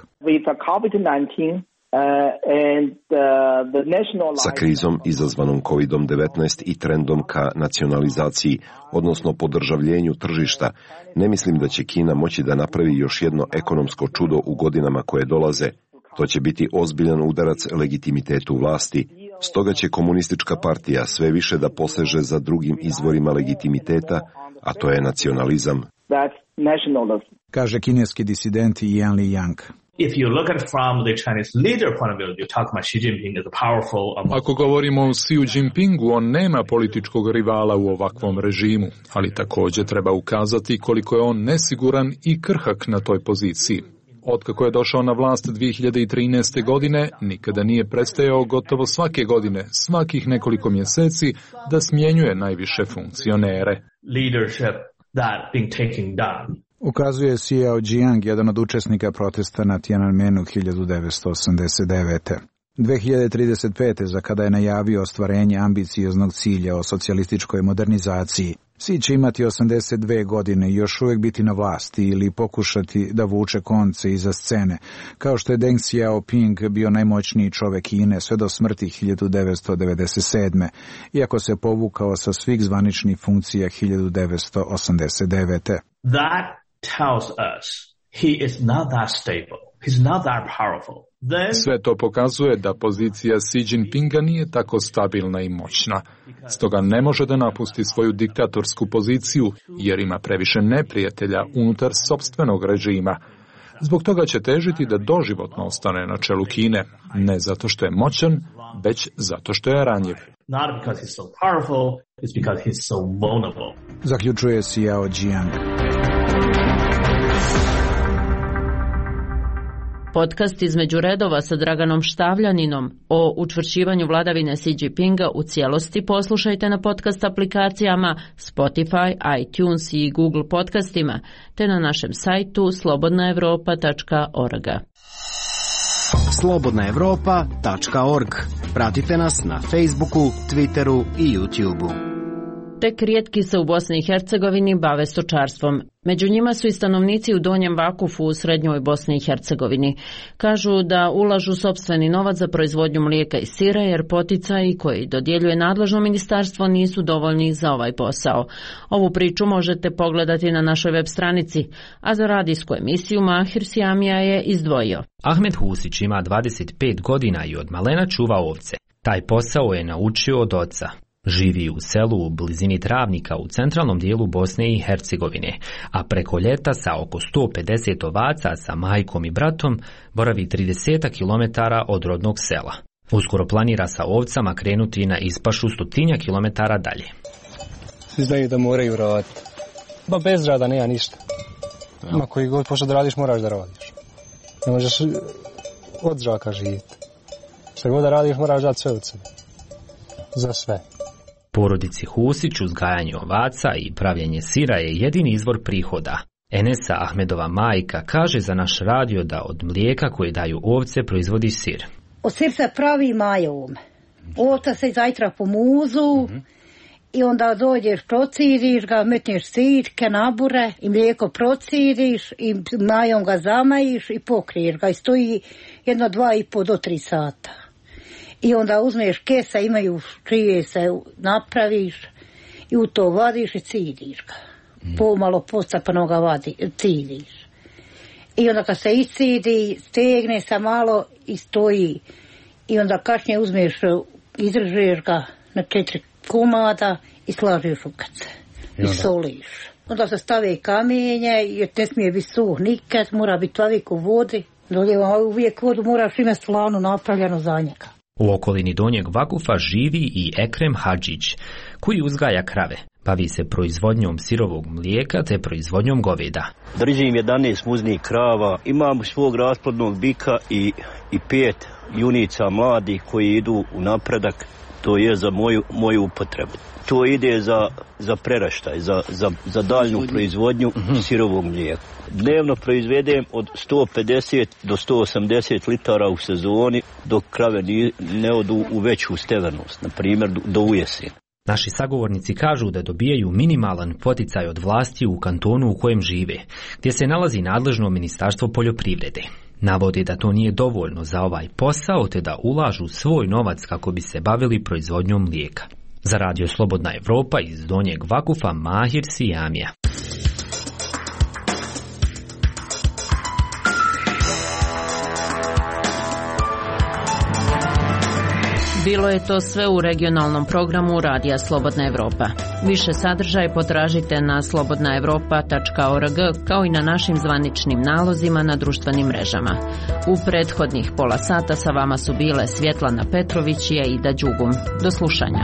Sa krizom izazvanom kovid devetnaest i trendom ka nacionalizaciji, odnosno podržavljenju tržišta, ne mislim da će Kina moći da napravi još jedno ekonomsko čudo u godinama koje dolaze. To će biti ozbiljan udarac legitimitetu vlasti. Stoga će komunistička partija sve više da poseže za drugim izvorima legitimiteta, a to je nacionalizam. Kaže kineski disident Yan Liang. If you look at it from the Chinese leader point of view, you talk about Xi Jinping as a powerful... Um... Ako govorimo o Xi Jinpingu, on nema političkog rivala u ovakvom režimu, ali također treba ukazati koliko je on nesiguran i krhak na toj poziciji. Otkako je došao na vlast dvije hiljade trinaeste. godine, nikada nije prestajao gotovo svake godine, svakih nekoliko mjeseci, da smjenjuje najviše funkcionere. Leadership that being taken down. Ukazuje Xiao Jiang, jedan od učesnika protesta na Tiananmenu hiljadu devetsto osamdeset devete. dvije hiljade trideset pete. za kada je najavio ostvarenje ambicioznog cilja o socijalističkoj modernizaciji, Xi će imati osamdeset dve godine i još uvijek biti na vlasti ili pokušati da vuče konce iza scene, kao što je Deng Xiaoping bio najmoćniji čovjek Kine sve do smrti hiljadu devetsto devedeset sedme. iako se povukao sa svih zvaničnih funkcija hiljadu devetsto osamdeset devete. That tells us he is not that stable. He's not that powerful. Then... Sve to pokazuje da pozicija Xi Jinpinga nije tako stabilna i moćna. Stoga ne može da napusti svoju diktatorsku poziciju jer ima previše neprijatelja unutar sopstvenog režima. Zbog toga će težiti da doživotno ostane na čelu Kine, ne zato što je moćan, već zato što je ranjiv. Not because he's so powerful, it's because he's so vulnerable. Zaključuje Xiao Jiang. Podcast Između redova sa Draganom Štavljaninom o učvršćivanju vladavine Xi Jinpinga u cijelosti poslušajte na podcast aplikacijama Spotify, iTunes i Google podcastima, te na našem sajtu slobodna evropa tačka org. slobodna evropa tačka org. Pratite nas na Facebooku, Twitteru i YouTubeu. Tek rijetki se u Bosni i Hercegovini bave stočarstvom. Među njima su i stanovnici u Donjem Vakufu u srednjoj Bosni i Hercegovini. Kažu da ulažu sopstveni novac za proizvodnju mlijeka i sira jer poticaji koji dodjeljuje nadležno ministarstvo nisu dovoljni za ovaj posao. Ovu priču možete pogledati na našoj web stranici, a za radijsku emisiju Mahir Siamija je izdvojio. Ahmed Husić ima dvadeset pet godina i od malena čuva ovce. Taj posao je naučio od oca. Živi u selu u blizini Travnika u centralnom dijelu Bosne i Hercegovine, a preko ljeta sa oko sto pedeset ovaca sa majkom i bratom boravi trideset kilometara od rodnog sela. Uskoro planira sa ovcama krenuti na ispašu stotinja kilometara dalje. Svi znaju da moraju raditi. Ba bez rada nema ništa. Ima koji god pošto da radiš, moraš da radiš. Ne možeš od žaka živjeti. Što god da radiš, moraš dati sve od sebe. Za sve. Porodici Husić uzgajanje ovaca i pravljenje sira je jedini izvor prihoda. Enesa Ahmedova majka kaže za naš radio da od mlijeka koje daju ovce proizvodi sir. Od sir se pravi majom. Ovca se zajtra po muzu mm-hmm. i onda dođeš, prociriš ga, metneš sir, kenabure i mlijeko prociriš i majom ga zamajiš i pokriješ ga i stoji jedno dva i po do tri sata. I onda uzmeš kesa, imaju čije se napraviš i u to vadiš i ciriš ga. Mm. Pomalo postapano ga vadi, ciriš. I onda kad se iscidi, stegne se malo i stoji. I onda kasnije uzmeš, izržeš ga na četiri komada i slažeš u kace. I, I soliš. Onda se stave kamenje, jer ne smije biti suh nikad, mora biti uvijek u vodi. Doljeva uvijek vodu, moraš imati slanu napravljenu za njega. U okolini Donjeg Vakufa živi i Ekrem Hadžić, koji uzgaja krave. Bavi se proizvodnjom sirovog mlijeka te proizvodnjom goveda. Držim jedanaest muznih krava, imam svog rasplodnog bika i, i pet junica mladih koji idu u napredak, to je za moju, moju upotrebu. To ide za, za preraštaj, za, za, za daljnju proizvodnju uh-huh. sirovog mlijeka. Dnevno proizvedem od sto pedeset do sto osamdeset litara u sezoni, dok krave ne odu u veću stevenost, na primjer do ujesen. Naši sagovornici kažu da dobijaju minimalan poticaj od vlasti u kantonu u kojem žive, gdje se nalazi nadležno ministarstvo poljoprivrede. Navode da to nije dovoljno za ovaj posao, te da ulažu svoj novac kako bi se bavili proizvodnjom mlijeka. Za radio Slobodna Evropa iz Donjeg Vakufa Mahir Siamija. Bilo je to sve u regionalnom programu Radija Slobodna Evropa. Više sadržaja potražite na slobodna evropa tačka org kao i na našim zvaničnim nalozima na društvenim mrežama. U prethodnih pola sata sa vama su bile Svjetlana Petrović i Aida Đugum. Do slušanja.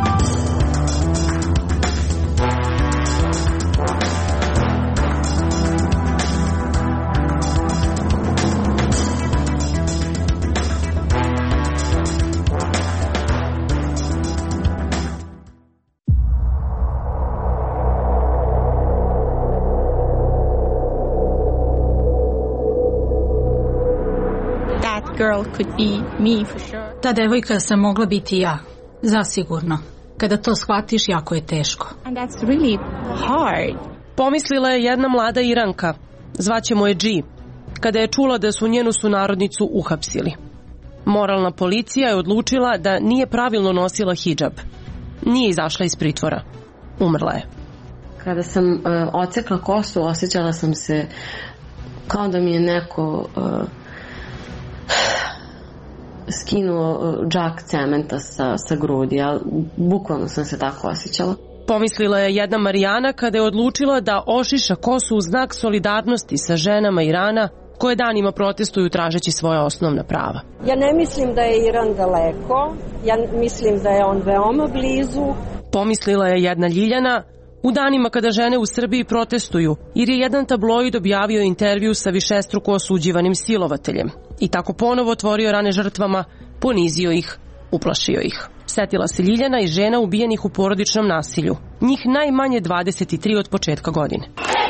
Ta devojka sam mogla biti ja, zasigurno. Kada to shvatiš, jako je teško. Pomislila je jedna mlada Iranka, zvaćemo je G, kada je čula da su njenu sunarodnicu uhapsili. Moralna policija je odlučila da nije pravilno nosila hidžab. Nije izašla iz pritvora. Umrla je. Kada sam uh, odsekla kosu, osjećala sam se kao da mi je neko... Uh, skinuo džak cementa sa, sa grudi, ali bukvalno sam se tako osjećala. Pomislila je jedna Marijana kada je odlučila da ošiša kosu u znak solidarnosti sa ženama Irana koje danima protestuju tražeći svoja osnovna prava. Ja ne mislim da je Iran daleko, ja mislim da je on veoma blizu. Pomislila je jedna Ljiljana u danima kada žene u Srbiji protestuju, jer je jedan tabloid objavio intervju sa višestruko osuđivanim silovateljem i tako ponovo otvorio rane žrtvama, ponizio ih, uplašio ih. Setila se Ljiljana i žena ubijenih u porodičnom nasilju, njih najmanje dvadeset tri od početka godine.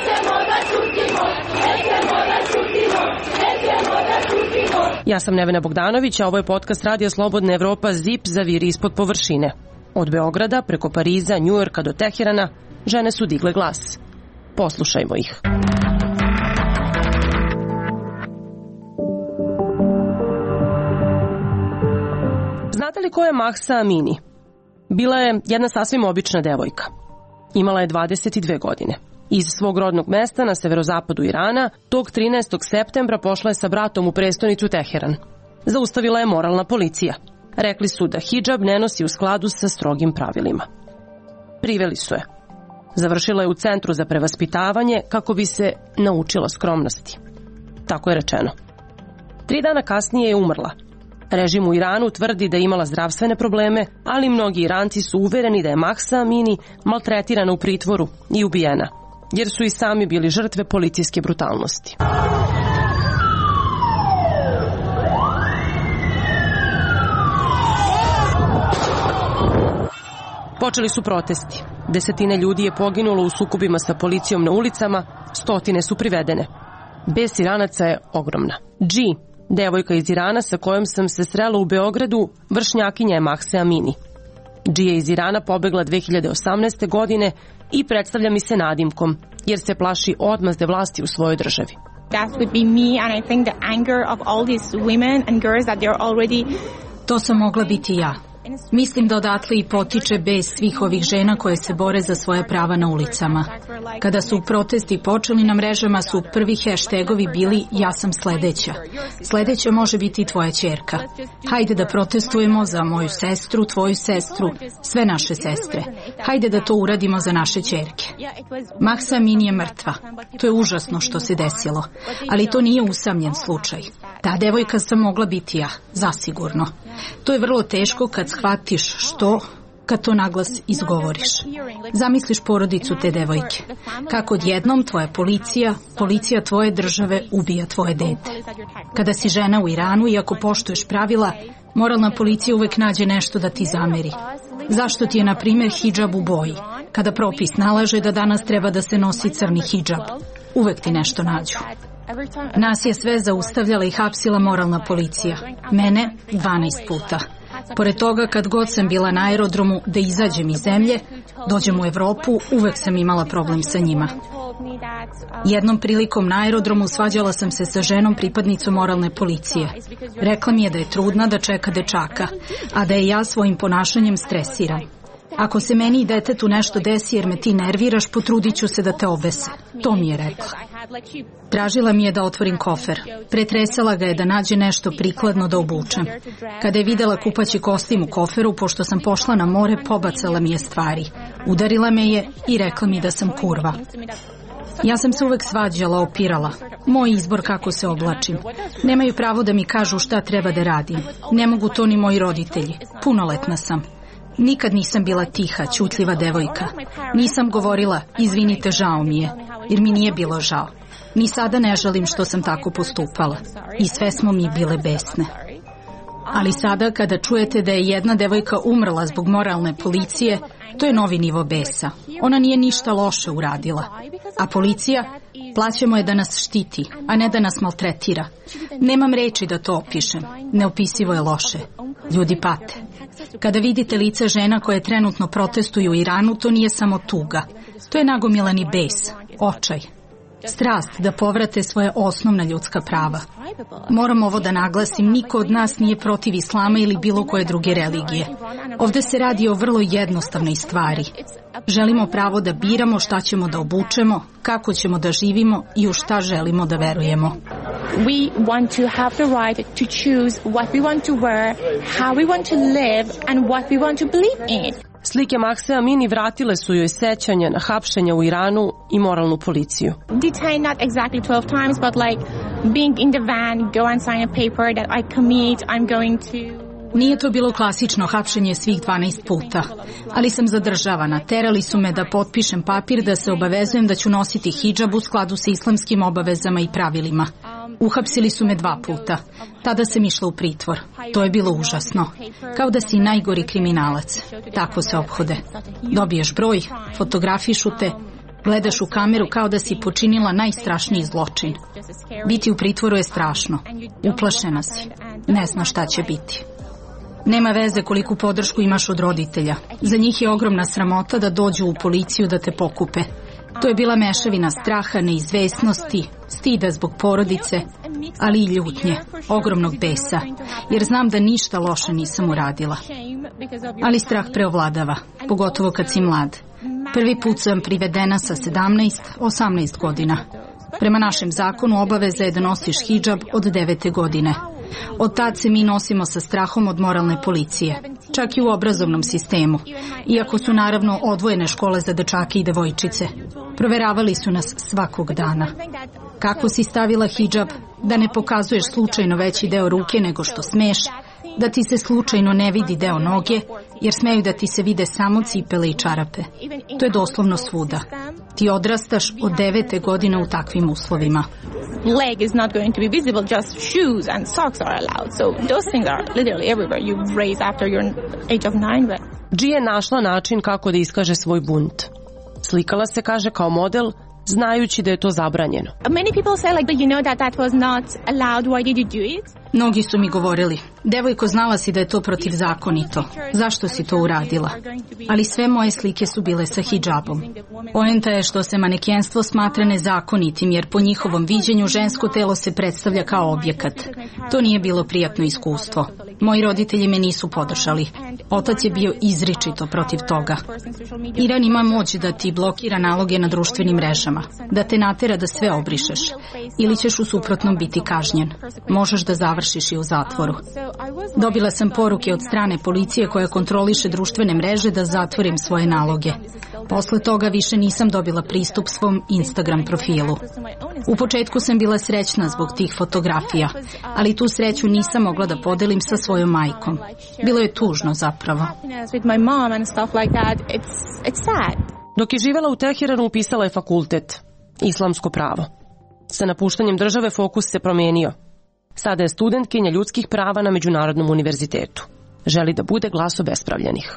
Ja sam Nevena Bogdanović, a ovo je podcast Radija Slobodna Evropa Zip zaviri ispod površine. Od Beograda preko Pariza, Njujorka do Teherana žene su digle glas. Poslušajmo ih. Znate li ko je Mahsa Amini? Bila je jedna sasvim obična devojka. Imala je dvadeset dve godine. Iz svog rodnog mesta na severozapadu Irana, tog trinaestog septembra pošla je sa bratom u prestonicu Teheran. Zaustavila je moralna policija. Rekli su da hidžab ne nosi u skladu sa strogim pravilima. Priveli su je. Završila je u centru za prevaspitavanje kako bi se naučila skromnosti. Tako je rečeno. Tri dana kasnije je umrla. Režim u Iranu tvrdi da je imala zdravstvene probleme, ali mnogi Iranci su uvereni da je Mahsa Amini maltretirana u pritvoru i ubijena, jer su i sami bili žrtve policijske brutalnosti. Počeli su protesti. Desetine ljudi je poginulo u sukobima sa policijom na ulicama, stotine su privedene. Bes Iranaca je ogromna. G, devojka iz Irana sa kojom sam se srela u Beogradu, vršnjakinja je Mahse Amini. G je iz Irana pobegla dve hiljade osamnaeste. godine i predstavlja mi se nadimkom, jer se plaši odmazde vlasti u svojoj državi. That would be me, and I think the anger of all these women and girls that they're already... To sam mogla biti ja. Mislim da odatle i potiče bes svih ovih žena koje se bore za svoje prava na ulicama. Kada su protesti počeli na mrežama su prvi hashtagovi bili ja sam sledeća. Sledeća može biti i tvoja ćerka. Hajde da protestujemo za moju sestru, tvoju sestru, sve naše sestre. Hajde da to uradimo za naše ćerke. Mahsa Amini je mrtva. To je užasno što se desilo. Ali to nije usamljen slučaj. Ta devojka sam mogla biti ja, zasigurno. To je vrlo teško kad shvatiš što, kad to naglas izgovoriš. Zamisliš porodicu te devojke. Kako odjednom tvoja policija, policija tvoje države ubija tvoje dete. Kada si žena u Iranu i ako poštuješ pravila, moralna policija uvek nađe nešto da ti zameri. Zašto ti je, na primjer, hidžab u boji? Kada propis nalaže da danas treba da se nosi crni hidžab, uvek ti nešto nađu. Nas je sve zaustavljala i hapsila moralna policija. Mene dvanaest puta. Pored toga, kad god sam bila na aerodromu da izađem iz zemlje, dođem u Evropu, uvek sam imala problem sa njima. Jednom prilikom na aerodromu svađala sam se sa ženom pripadnicom moralne policije. Rekla mi je da je trudna, da čeka dečaka, a da je ja svojim ponašanjem stresiram. Ako se meni i detetu nešto desi jer me ti nerviraš, potrudit ću se da te obese. To mi je rekla. Tražila mi je da otvorim kofer. Pretresala ga je da nađe nešto prikladno da obučem. Kada je videla kupaći kostim u koferu, pošto sam pošla na more, pobacala mi je stvari. Udarila me je i rekla mi da sam kurva. Ja sam se uvek svađala, opirala. Moj izbor kako se oblačim. Nemaju pravo da mi kažu šta treba da radim. Ne mogu to ni moji roditelji. Punoletna sam. Nikad nisam bila tiha, ćutljiva devojka. Nisam govorila, izvinite, žao mi je, jer mi nije bilo žao. Ni sada ne žalim što sam tako postupala. I sve smo mi bile besne. Ali sada kada čujete da je jedna devojka umrla zbog moralne policije, to je novi nivo besa. Ona nije ništa loše uradila. A policija, plaćamo je da nas štiti, a ne da nas maltretira. Nemam reči da to opišem. Neopisivo je loše. Ljudi pate. Kada vidite lice žena koje trenutno protestuju u Iranu, to nije samo tuga. To je nagomilani bes, očaj. Strast da povrate svoje osnovna ljudska prava. Moram ovo da naglasim, niko od nas nije protiv islama ili bilo koje druge religije. Ovde se radi o vrlo jednostavnoj stvari. Želimo pravo da biramo šta ćemo da obučemo, kako ćemo da živimo i u šta želimo da verujemo. We want to have the right to choose what we want to wear, how we want to live and what we want to believe in. Slike Mahse Amini vratile su joj sećanja na hapšenja u Iranu i moralnu policiju. Detained not exactly twelve times, but like being in the van, go and sign a paper that I commit, I'm going to... Nije to bilo klasično hapšenje svih dvanaest puta, ali sam zadržavana. Terali su me da potpišem papir da se obavezujem da ću nositi hidžab u skladu sa islamskim obavezama i pravilima. Uhapsili su me dva puta. Tada sam išla u pritvor. To je bilo užasno. Kao da si najgori kriminalac. Tako se ophode. Dobiješ broj, fotografišu te, gledaš u kameru kao da si počinila najstrašniji zločin. Biti u pritvoru je strašno. Uplašena si. Ne znaš šta će biti. Nema veze koliku podršku imaš od roditelja. Za njih je ogromna sramota da dođu u policiju da te pokupe. To je bila mešavina straha, neizvesnosti, stida zbog porodice, ali i ljutnje, ogromnog besa, jer znam da ništa loše nisam uradila. Ali strah preovladava, pogotovo kad si mlad. Prvi put sam privedena sa sedamnaest osamnaest godina. Prema našem zakonu obaveza je da nosiš hidžab od devete godine. Od tad se mi nosimo sa strahom od moralne policije, čak i u obrazovnom sistemu, iako su naravno odvojene škole za dečake i devojčice. Proveravali su nas svakog dana. Kako si stavila hidžab, da ne pokazuješ slučajno veći deo ruke nego što smeš, da ti se slučajno ne vidi deo noge, jer smeju da ti se vide samo cipele i čarape. To je doslovno svuda. Ti odrastaš od devete godine u takvim uslovima. Leg is not going to be visible, just shoes and socks are allowed. So those things are literally everywhere. You raise after your age of nine. But... G je našla način kako da iskaže svoj bunt. Slikala se, kaže, kao model, znajući da je to zabranjeno. Many people say like, you know that that was not allowed, why did you do it? Mnogi su mi govorili, devojko, znala si da je to protivzakonito, zašto si to uradila? Ali sve moje slike su bile sa hidžabom. Poenta je što se manekenstvo smatra nezakonitim, jer po njihovom viđenju žensko telo se predstavlja kao objekat. To nije bilo prijatno iskustvo. Moji roditelji me nisu podržali. Otac je bio izričito protiv toga. Iran ima moć da ti blokira naloge na društvenim mrežama, da te natera da sve obrišeš, ili ćeš u suprotnom biti kažnjen. Možeš da završiš i u zatvoru. Dobila sam poruke od strane policije koja kontroliše društvene mreže da zatvorim svoje naloge. Posle toga više nisam dobila pristup svom Instagram profilu. U početku sam bila srećna zbog tih fotografija, ali tu sreću nisam mogla da podelim sa svojom majkom. Bilo je tužno zapravo. Dok je živela u Teheranu, upisala je fakultet, islamsko pravo. Sa napuštanjem države fokus se promenio. Sada je studentkinja ljudskih prava na Međunarodnom univerzitetu. Želi da bude glas obespravljenih.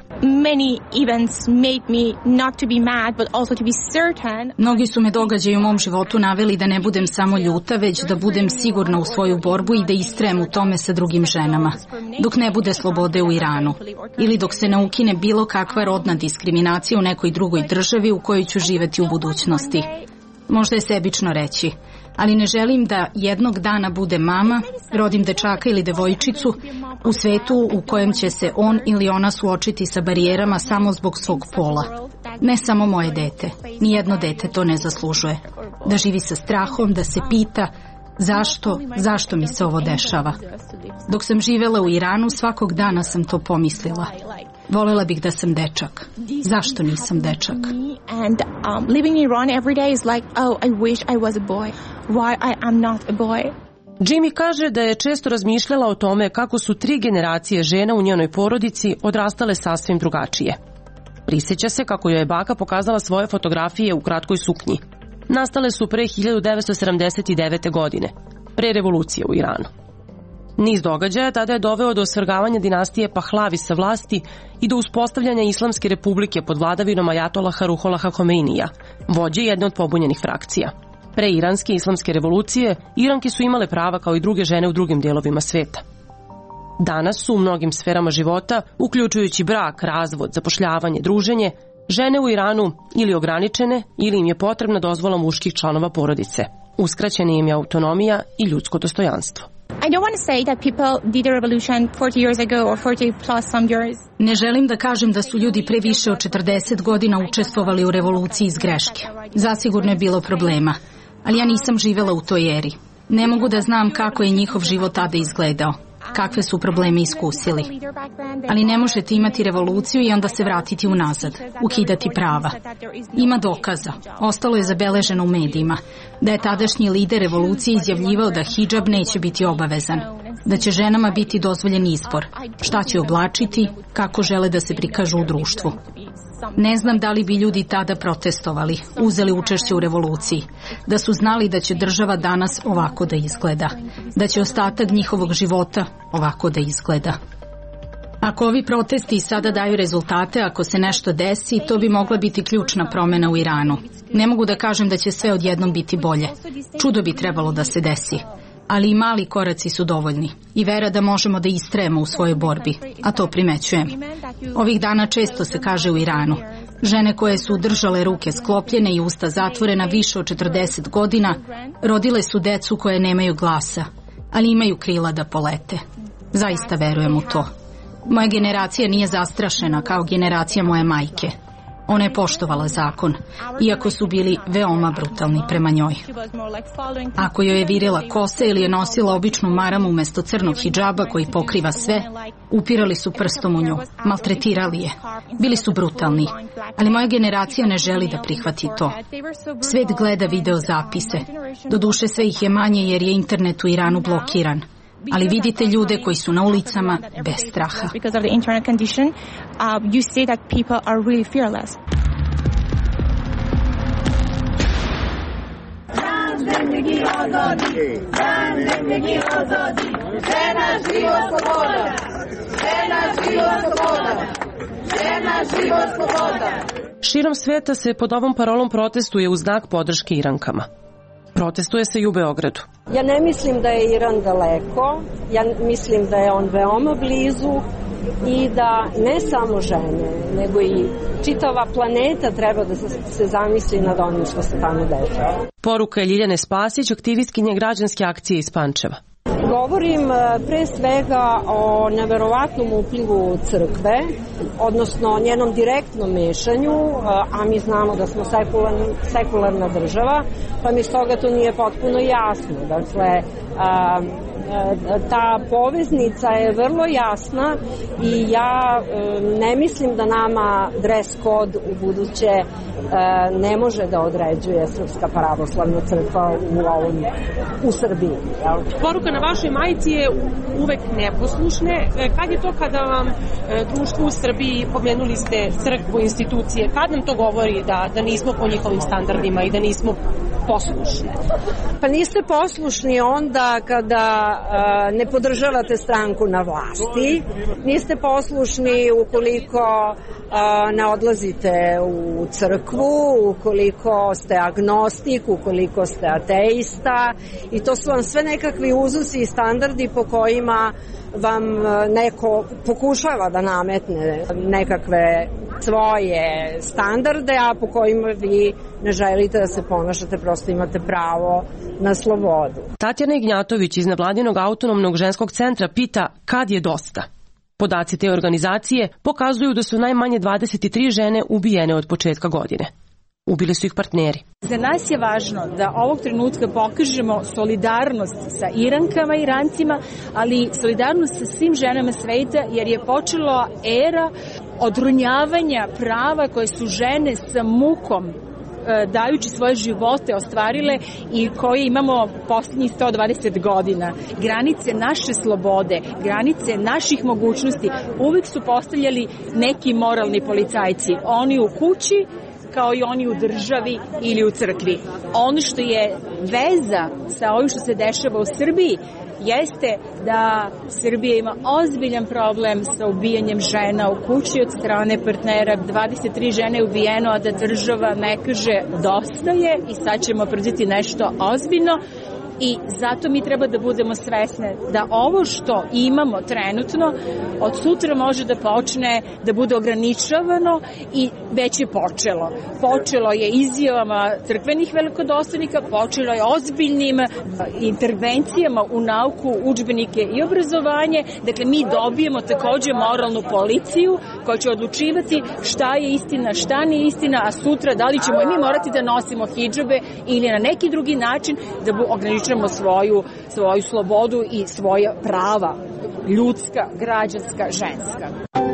Mnogi su me događaji u mom životu naveli da ne budem samo ljuta, već da budem sigurna u svoju borbu i da istrajem u tome sa drugim ženama. Dok ne bude slobode u Iranu. Ili dok se ne ukine bilo kakva rodna diskriminacija u nekoj drugoj državi u kojoj ću živeti u budućnosti. Možda je sebično reći, ali ne želim da jednog dana bude mama, rodim dečaka ili devojčicu u svetu u kojem će se on ili ona suočiti sa barijerama samo zbog svog pola. Ne samo moje dete. Nijedno dete to ne zaslužuje. da živi sa strahom, da se pita zašto, zašto mi se ovo dešava. Dok sam živela u Iranu, svakog dana sam to pomislila. Volela bih da sam dečak. Zašto nisam dečak? And um, living in Iran every day is like, oh, I wish I was a boy. Why I am not a boy? Jimmy kaže da je često razmišljala o tome kako su tri generacije žena u njenoj porodici odrastale sasvim drugačije. Prisjeća se kako joj je baka pokazala svoje fotografije u kratkoj suknji. Nastale su pre hiljadu devetsto sedamdeset devete. godine, pre revolucije u Iranu. Niz događaja tada je doveo do svrgavanja dinastije Pahlavi sa vlasti i do uspostavljanja Islamske republike pod vladavinom ajatolaha Ruholaha Homeinija, vođe jedne od pobunjenih frakcija. Pre iranske islamske revolucije, Iranke su imale prava kao i druge žene u drugim dijelovima sveta. Danas su u mnogim sferama života, uključujući brak, razvod, zapošljavanje, druženje, žene u Iranu ili ograničene ili im je potrebna dozvola muških članova porodice. Uskraćena im je autonomija i ljudsko dostojanstvo. I don't want to say that people did a revolution forty years ago or forty plus some years. Ne želim da kažem da su ljudi pre više od četrdeset godina učestvovali u revoluciji iz greške. Zasigurno je bilo problema, ali ja nisam živela u toj eri. Ne mogu da znam kako je njihov život tada izgledao, kakve su probleme iskusili. Ali ne možete imati revoluciju i onda se vratiti unazad, ukidati prava. Ima dokaza, ostalo je zabeleženo u medijima, da je tadašnji lider revolucije izjavljivao da hidžab neće biti obavezan, da će ženama biti dozvoljen izbor, šta će oblačiti, kako žele da se prikažu u društvu. Ne znam da li bi ljudi tada protestovali, uzeli učešće u revoluciji, da su znali da će država danas ovako da izgleda, da će ostatak njihovog života ovako da izgleda. Ako ovi protesti sada daju rezultate, ako se nešto desi, to bi mogla biti ključna promjena u Iranu. Ne mogu da kažem da će sve odjednom biti bolje. Čudo bi trebalo da se desi. Ali i mali koraci su dovoljni i vera da možemo da istrajemo u svojoj borbi, a to primećujem. Ovih dana često se kaže u Iranu, žene koje su držale ruke sklopljene i usta zatvorena više od četrdeset godina, rodile su decu koje nemaju glasa, ali imaju krila da polete. Zaista verujem u to. Moja generacija nije zastrašena kao generacija moje majke. Ona je poštovala zakon, iako su bili veoma brutalni prema njoj. Ako joj je virila kose ili je nosila običnu maramu umjesto crnog hidžaba koji pokriva sve, upirali su prstom u nju, maltretirali je. Bili su brutalni, ali moja generacija ne želi da prihvati to. Svet gleda video zapise. Doduše sve ih je manje jer je internet u Iranu blokiran. Ali vidite ljude koji su na ulicama bez straha. Because of the internet condition, uh, you see that people are really fearless. Širom sveta se pod ovom parolom protestuje u znak podrške Irankama. Protestuje se i u Beogradu. Ja ne mislim da je Iran daleko, ja mislim da je on veoma blizu i da ne samo žene, nego i čitava planeta treba da se zamisli nad onim što se tamo dešava. Poruka je Ljiljane Spasić, aktivistkinje građanske akcije iz Pančeva. Govorim pre svega o neverovatnom uplivu crkve, odnosno njenom direktnom mešanju, a mi znamo da smo sekularna, sekularna država, pa mi stoga to nije potpuno jasno. Dakle, ta poveznica je vrlo jasna i ja ne mislim da nama dress code u buduće ne može da određuje Srpska pravoslavna crkva u ovom u Srbiji. Jel? Poruka na vašoj majici je uvek neposlušne. Kad je to kada vam društvo u Srbiji, pomenuli ste crkvu, institucije, kad nam to govori da, da nismo po njihovim standardima i da nismo poslušni? Pa niste poslušni onda kada uh, ne podržavate stranku na vlasti, niste poslušni ukoliko uh, ne odlazite u crkvu, ukoliko ste agnostik, ukoliko ste ateista, i to su vam sve nekakvi uzusi i standardi po kojima vam neko pokušava da nametne nekakve svoje standarde, a po kojima vi ne želite da se ponašate, prosto imate pravo na slobodu. Tatjana Ignjatović iz nevladinog autonomnog ženskog centra pita kad je dosta. Podaci te organizacije pokazuju da su najmanje dvadeset tri žene ubijene od početka godine. ubili su ih partneri. Za nas je važno da ovog trenutka pokažemo solidarnost sa Irankama i Irancima, ali solidarnost sa svim ženama sveta, jer je počela era odrunjavanja prava koje su žene sa mukom dajući svoje živote ostvarile i koje imamo posljednjih sto dvadeset godina. Granice naše slobode, granice naših mogućnosti uvijek su postavljali neki moralni policajci. Oni u kući, kao i oni u državi ili u crkvi. Ono što je veza sa ovim što se dešava u Srbiji jeste da Srbija ima ozbiljan problem sa ubijanjem žena u kući od strane partnera. dvadeset tri žene je ubijeno, a da država ne kaže dosta je i sad ćemo preduzeti nešto ozbiljno. I zato mi treba da budemo svesne da ovo što imamo trenutno od sutra može da počne da bude ograničavano i već je počelo. Počelo je izjavama crkvenih velikodostojnika, počelo je ozbiljnim intervencijama u nauku, udžbenike i obrazovanje. Dakle, mi dobijemo takođe moralnu policiju koja će odlučivati šta je istina, šta nije istina, a sutra da li ćemo i mi morati da nosimo hidžabe ili na neki drugi način da ograničavamo svoju, svoju slobodu i svoja prava, ljudska, građanska, ženska.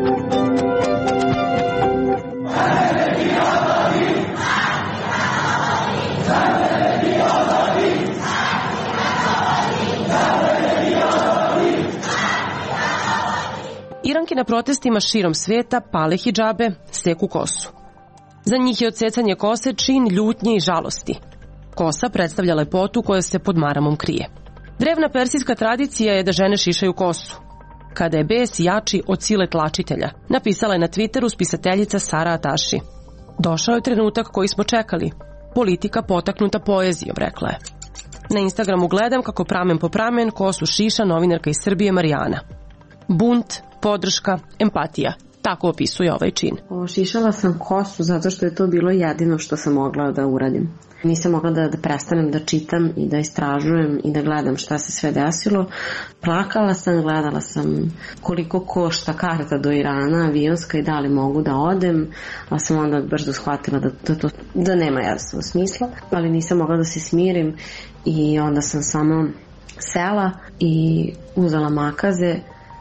Iranke na protestima širom sveta pale hidžabe, seku kosu. Za njih je odsecanje kose čin ljutnje i žalosti. Kosa predstavlja lepotu koja se pod maramom krije. Drevna persijska tradicija je da žene šišaju kosu. Kada je bes jači od sile tlačitelja, napisala je na Twitteru spisateljica Sara Ataši. Došao je trenutak koji smo čekali. Politika potaknuta poezijom, rekla je. Na Instagramu gledam kako pramen po pramen kosu šiša novinarka iz Srbije Marijana. Bunt, podrška, empatija. Tako opisuje ovaj čin. Šišala sam kosu zato što je to bilo jedino što sam mogla da uradim. Nisam mogla da, da prestanem da čitam i da istražujem i da gledam šta se sve desilo. Plakala sam, gledala sam koliko košta karta do Irana, avionska i da li mogu da odem, ali sam onda brzo shvatila da, da, to, da nema jasno smisla, ali nisam mogla da se smirim i onda sam samo sela i uzela makaze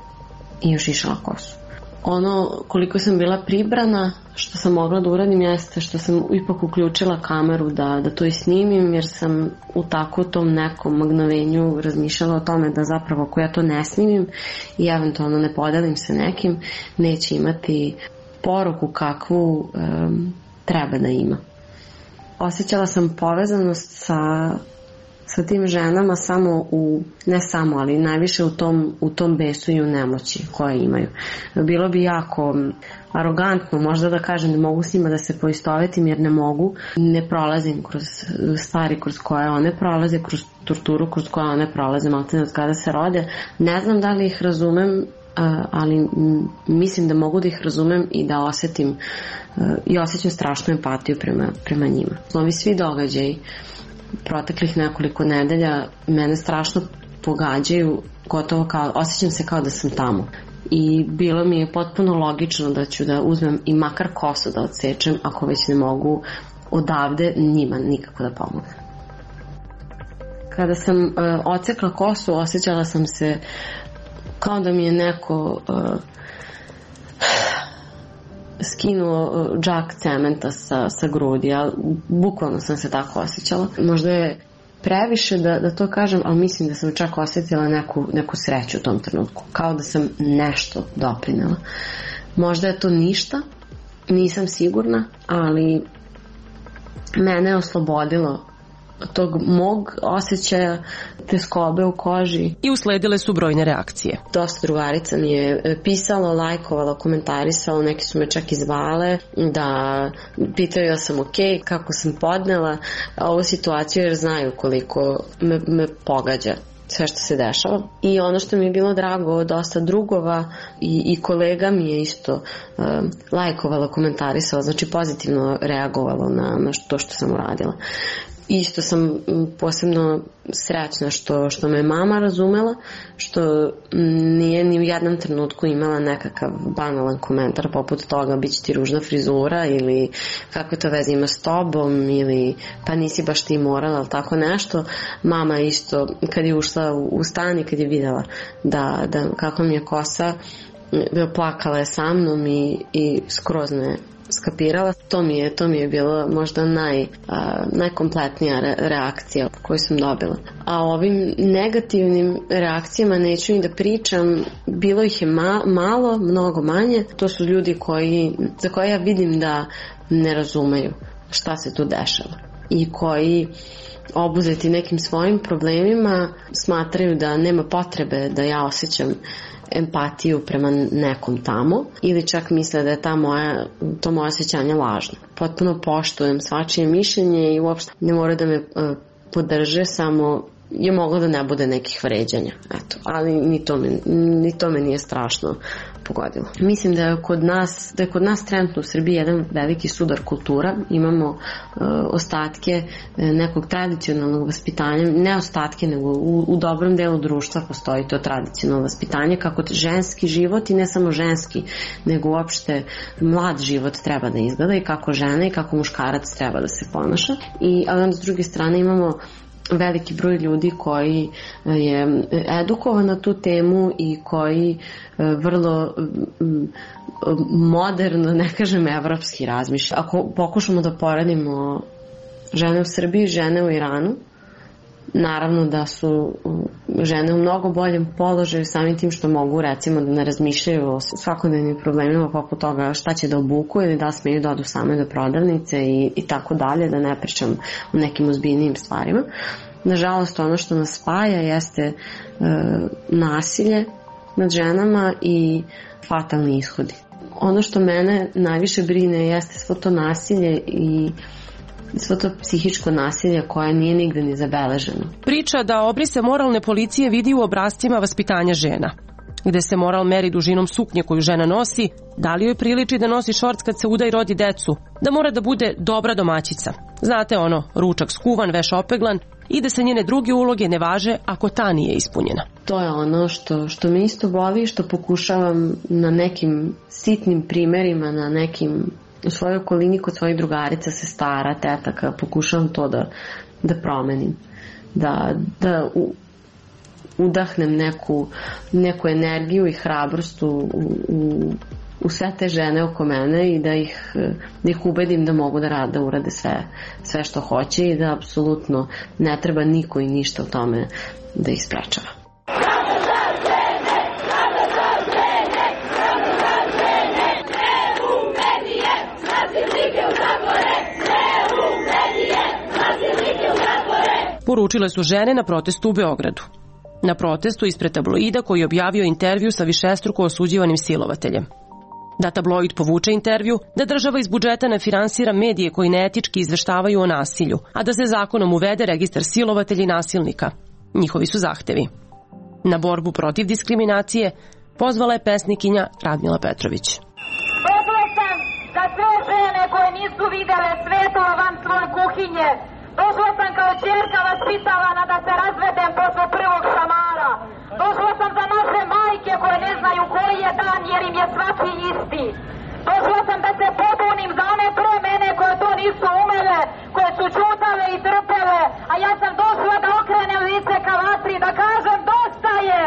i ošišala kosu. Ono koliko sam bila pribrana, što sam mogla da uradim jeste što sam ipak uključila kameru da, da to i snimim, jer sam u tako tom nekom magnovenju razmišljala o tome da zapravo ako ja to ne snimim i eventualno ne podelim se nekim, neće imati poruku kakvu um, treba da ima. Osjećala sam povezanost sa sa tim ženama samo u, ne samo, ali najviše u tom, u tom besu i u nemoći koje imaju. Bilo bi jako arogantno možda da kažem da mogu s njima da se poistovetim, jer ne mogu. Ne prolazim kroz stvari kroz koje one prolaze, kroz torturu kroz koje one prolaze, maltene od kada se rode. Ne znam da li ih razumem, ali mislim da mogu da ih razumem i da osetim i osjećam strašnu empatiju prema, prema njima. Ovi svi događaji proteklih nekoliko nedelja mene strašno pogađaju, gotovo kao, osjećam se kao da sam tamo. I bilo mi je potpuno logično da ću da uzmem i makar kosu da odsečem, ako već ne mogu odavde njima nikako da pomognem. Kada sam uh, odsekla kosu, osjećala sam se kao da mi je neko uh, skinuo džak cementa sa, sa grudi, ja bukvalno sam se tako osjećala. Možda je previše da, da to kažem, ali mislim da sam čak osjetila neku, neku sreću u tom trenutku, kao da sam nešto doprinela. Možda je to ništa, nisam sigurna, ali mene je oslobodilo tog mog osjećaja teskobe u koži. I usledile su brojne reakcije. Dosta drugarica mi je pisalo, lajkovalo, komentarisalo, neki su me čak izvale da pitaju ja sam ok, kako sam podnela ovu situaciju, jer znaju koliko me, me pogađa sve što se dešava. I ono što mi je bilo drago, dosta drugova i, i kolega mi je isto uh, lajkovalo, komentarisalo, znači pozitivno reagovalo na, na to što sam uradila. Isto sam posebno srećna što, što me mama razumela, što nije ni u jednom trenutku imala nekakav banalan komentar poput toga bit će ti ružna frizura ili kakve to veze ima s tobom ili pa nisi baš ti morala ili tako nešto. Mama isto kad je ušla u stan i kad je videla da, da kako mi je kosa, plakala je sa mnom i, i skroz me skapirala. To mi je, to mi je bila možda naj, a, najkompletnija re, reakcija koju sam dobila. A o ovim negativnim reakcijama neću ni da pričam, bilo ih je ma, malo, mnogo manje. To su ljudi koji, za koje ja vidim da ne razumeju šta se tu dešava i koji obuzeti nekim svojim problemima smatraju da nema potrebe da ja osjećam empatiju prema nekom tamo ili čak misle da je ta moja, to moje osjećanje lažno. Potpuno poštujem svačije mišljenje i uopšte ne mora da me uh, podrže, samo je moglo da ne bude nekih vređanja. Eto, ali ni to, me, ni to me nije strašno pogodilo. Mislim da je kod nas, da je kod nas trenutno u Srbiji jedan veliki sudar kultura. Imamo uh, ostatke uh, nekog tradicionalnog vaspitanja, ne ostatke, nego u, u dobrom delu društva postoji to tradicionalno vaspitanje, kako ženski život i ne samo ženski, nego uopšte mlad život treba da izgleda i kako žena i kako muškarac treba da se ponaša. I, ali onda s druge strane imamo veliki broj ljudi koji je edukovan na tu temu i koji vrlo moderno, ne kažem evropski razmišlja. Ako pokušamo da poredimo žene u Srbiji i žene u Iranu, naravno da su žene u mnogo boljem položaju samim tim što mogu recimo da ne razmišljaju o svakodnevnim problemima poput toga šta će da obuku ili da smeju da odu same do prodavnice i, i tako dalje, da ne pričam o nekim ozbiljnijim stvarima. Nažalost, ono što nas spaja jeste e, nasilje nad ženama i fatalni ishodi. Ono što mene najviše brine jeste svo to nasilje i svo to psihičko nasilje koje nije nigde ni zabeleženo. Priča da obrise moralne policije vidi u obrascima vaspitanja žena, gde se moral meri dužinom suknje koju žena nosi, da li joj priliči da nosi šorc kad se uda i rodi decu, da mora da bude dobra domaćica. Znate ono, ručak skuvan, veš opeglan i da se njene druge uloge ne važe ako ta nije ispunjena. To je ono što, što me isto boli, što pokušavam na nekim sitnim primerima, na nekim u svojoj okolini kod svojih drugarica, sestara, tetaka, pokušavam to da, da promenim. Da, da u, udahnem neku, neku energiju i hrabrost u, u, u sve te žene oko mene i da ih, da ih ubedim da mogu da rade, da urade sve, sve što hoće i da apsolutno ne treba niko i ništa u tome da ih sprečava. Poručile su žene na protestu u Beogradu. Na protestu ispred tabloida koji je objavio intervju sa višestruko osuđivanim silovateljem. Da tabloid povuče intervju, da država iz budžeta ne finansira medije koji neetički izveštavaju o nasilju, a da se zakonom uvede registar silovatelja i nasilnika. Njihovi su zahtevi. Na borbu protiv diskriminacije pozvala je pesnikinja Radmila Petrović. Došla sam za sve žene koje nisu videle svetlo van svoje kuhinje. Došla sam kao ćerka vaspitavana da se razvedem posle prvog šamara. Došla sam za naše majke koje ne znaju koji je dan jer im je svaki isti. Došla sam da se pobunim za one pre mene koje to nisu umele, koje su čutale i trpele, a ja sam došla da okrenem lice ka vatri, da kažem dosta je!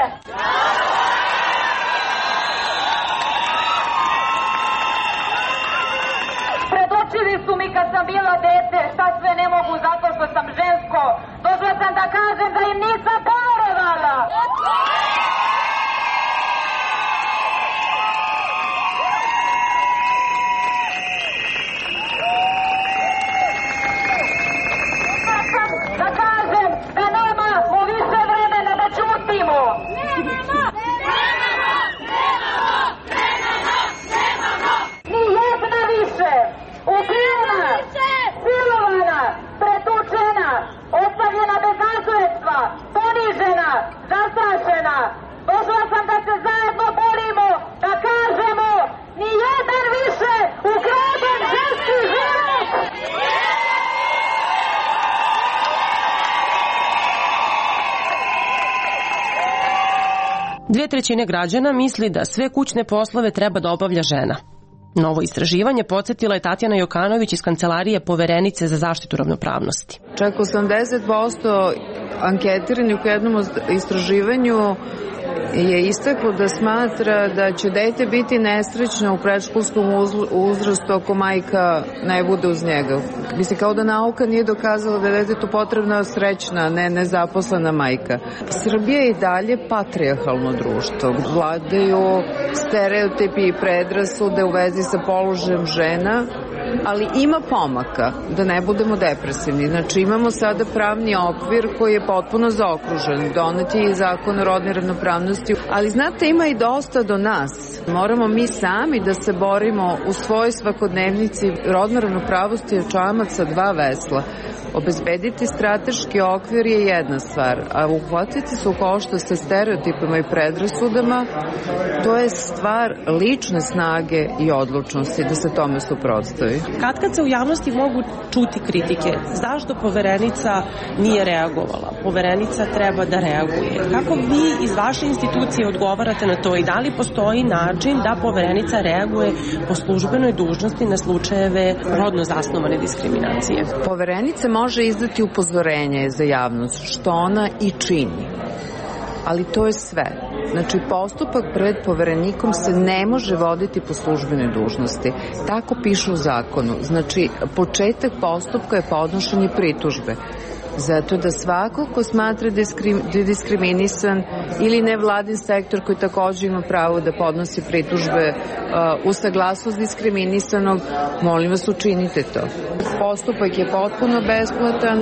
Predočili su mi kad sam bila dete šta sve ne mogu zato što sam žensko. Došla sam da kažem da im nisam poverovala. Da kažem da nemamo više vremena da ćutimo. Nemamo! Nemamo! Nemamo! Nemamo! Nemamo! Ni jedna više! Ubijena, silovana, pretučena, ostavljena bez nasledstva, ponižena, zastrašena. Dve trećine građana misli da sve kućne poslove treba da obavlja žena. Novo istraživanje podsjetila je Tatjana Jokanović iz Kancelarije Poverenice za zaštitu ravnopravnosti. Čak osamdeset posto anketiranih u jednom istraživanju je istaklo da smatra da će dete biti nesrećno u predškolskom uzrastu ako majka ne bude uz njega. Mislim, kao da nauka nije dokazala da je detetu potrebna srećna, ne nezaposlena majka. Srbija je i dalje patrijarhalno društvo. Vladaju stereotipi i predrasude u vezi sa položajem žena, ali ima pomaka, da ne budemo depresivni. Znači, imamo sada pravni okvir koji je potpuno zaokružen. Donet je i zakon o rodnoj ravnopravnosti. Ali, znate, ima i dosta do nas. Moramo mi sami da se borimo u svojoj svakodnevnici. Rodna ravnopravnost je čamac sa dva vesla. Obezbediti strateški okvir je jedna stvar, a uhvatiti se u koštac sa stereotipima i predrasudama, to je stvar lične snage i odlučnosti da se tome suprotstavi. Kad kad se u javnosti mogu čuti kritike, zašto Poverenica nije reagovala? Poverenica treba da reaguje. Kako vi iz vaše institucije odgovarate na to i da li postoji način da Poverenica reaguje po službenoj dužnosti na slučajeve rodno zasnovane diskriminacije? Poverenica može izdati upozorenje za javnost, što ona i čini. Ali to je sve. Znači, postupak pred Poverenikom se ne može voditi po službenoj dužnosti. Tako piše u zakonu. Znači, početak postupka je podnošenje pritužbe. Zato da svako ko smatra da je diskriminisan ili nevladin sektor koji također ima pravo da podnosi pritužbe uh, u saglasnost diskriminisanog, molim vas, učinite to. Postupak je potpuno besplatan,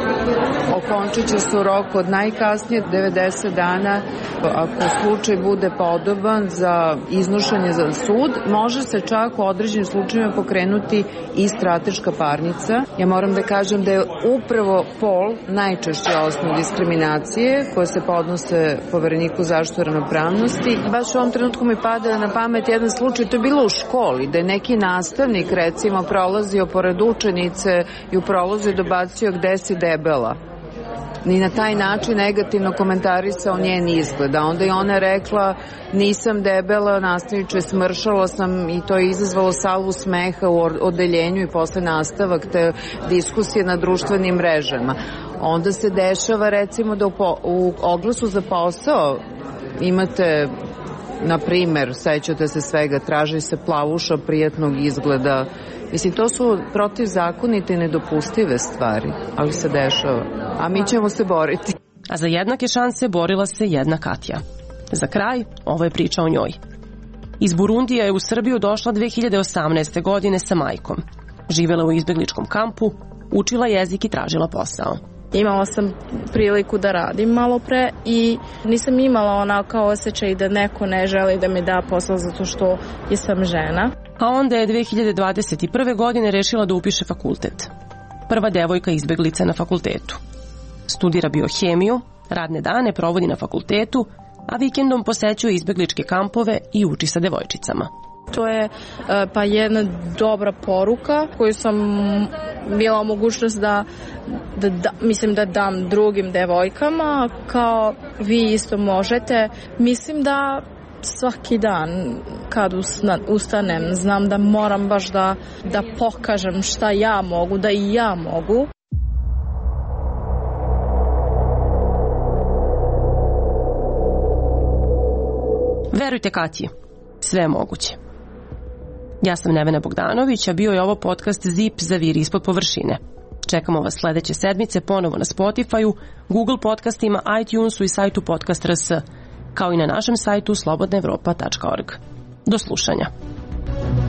okončit će se u roku od najkasnije devedeset dana. Ako slučaj bude podoban za iznošenje za sud, može se čak u određenim slučajima pokrenuti i strateška parnica. Ja moram da kažem da je upravo pol najčešće osnov diskriminacije koje se podnose Povereniku zaštitu ravnopravnosti. Baš u ovom trenutku mi pada na pamet jedan slučaj, to je bilo u školi, da je neki nastavnik recimo prolazio pored učenice i u prolazu je dobacio gde si debela. Ni na taj način negativno komentarisao njen izgled. A onda je ona rekla, nisam debela, nastavniče, smršala sam i to je izazvalo salvu smeha u odeljenju i posle nastavak te diskusije na društvenim mrežama. Onda se dešava recimo da u, po, u oglasu za posao imate, na primer, sećate se svega, traži se plavuša prijatnog izgleda. Mislim, to su protivzakonite i nedopustive stvari, ali se dešava. A mi ćemo se boriti. A za jednake šanse borila se jedna Katja. Za kraj, ovo je priča o njoj. Iz Burundija je u Srbiju došla dve hiljade osamnaeste. godine sa majkom. Živela u izbegličkom kampu, učila jezik i tražila posao. Imala sam priliku da radim malo pre i nisam imala onako osjećaj da neko ne želi da mi da posao zato što je sam žena. A onda je dve hiljade dvadeset prve. godine rešila da upiše fakultet. Prva devojka izbeglica na fakultetu. Studira biohemiju, radne dane provodi na fakultetu, a vikendom posećuje izbegličke kampove i uči sa devojčicama. To je pa jedna dobra poruka koju sam bila mogućnost da, da, da mislim da dam drugim devojkama, kao vi isto možete. Mislim da svaki dan kad ustanem znam da moram baš da, da pokažem šta ja mogu, da i ja mogu. Verujte Katji, sve je moguće. Ja sam Nevena Bogdanović, a bio je ovo podcast Zip zaviri ispod površine. Čekamo vas sledeće sedmice ponovo na Spotify-u, Google podcastima, iTunesu i sajtu Podcast R S, kao i na našem sajtu slobodna evropa tačka org. Do slušanja.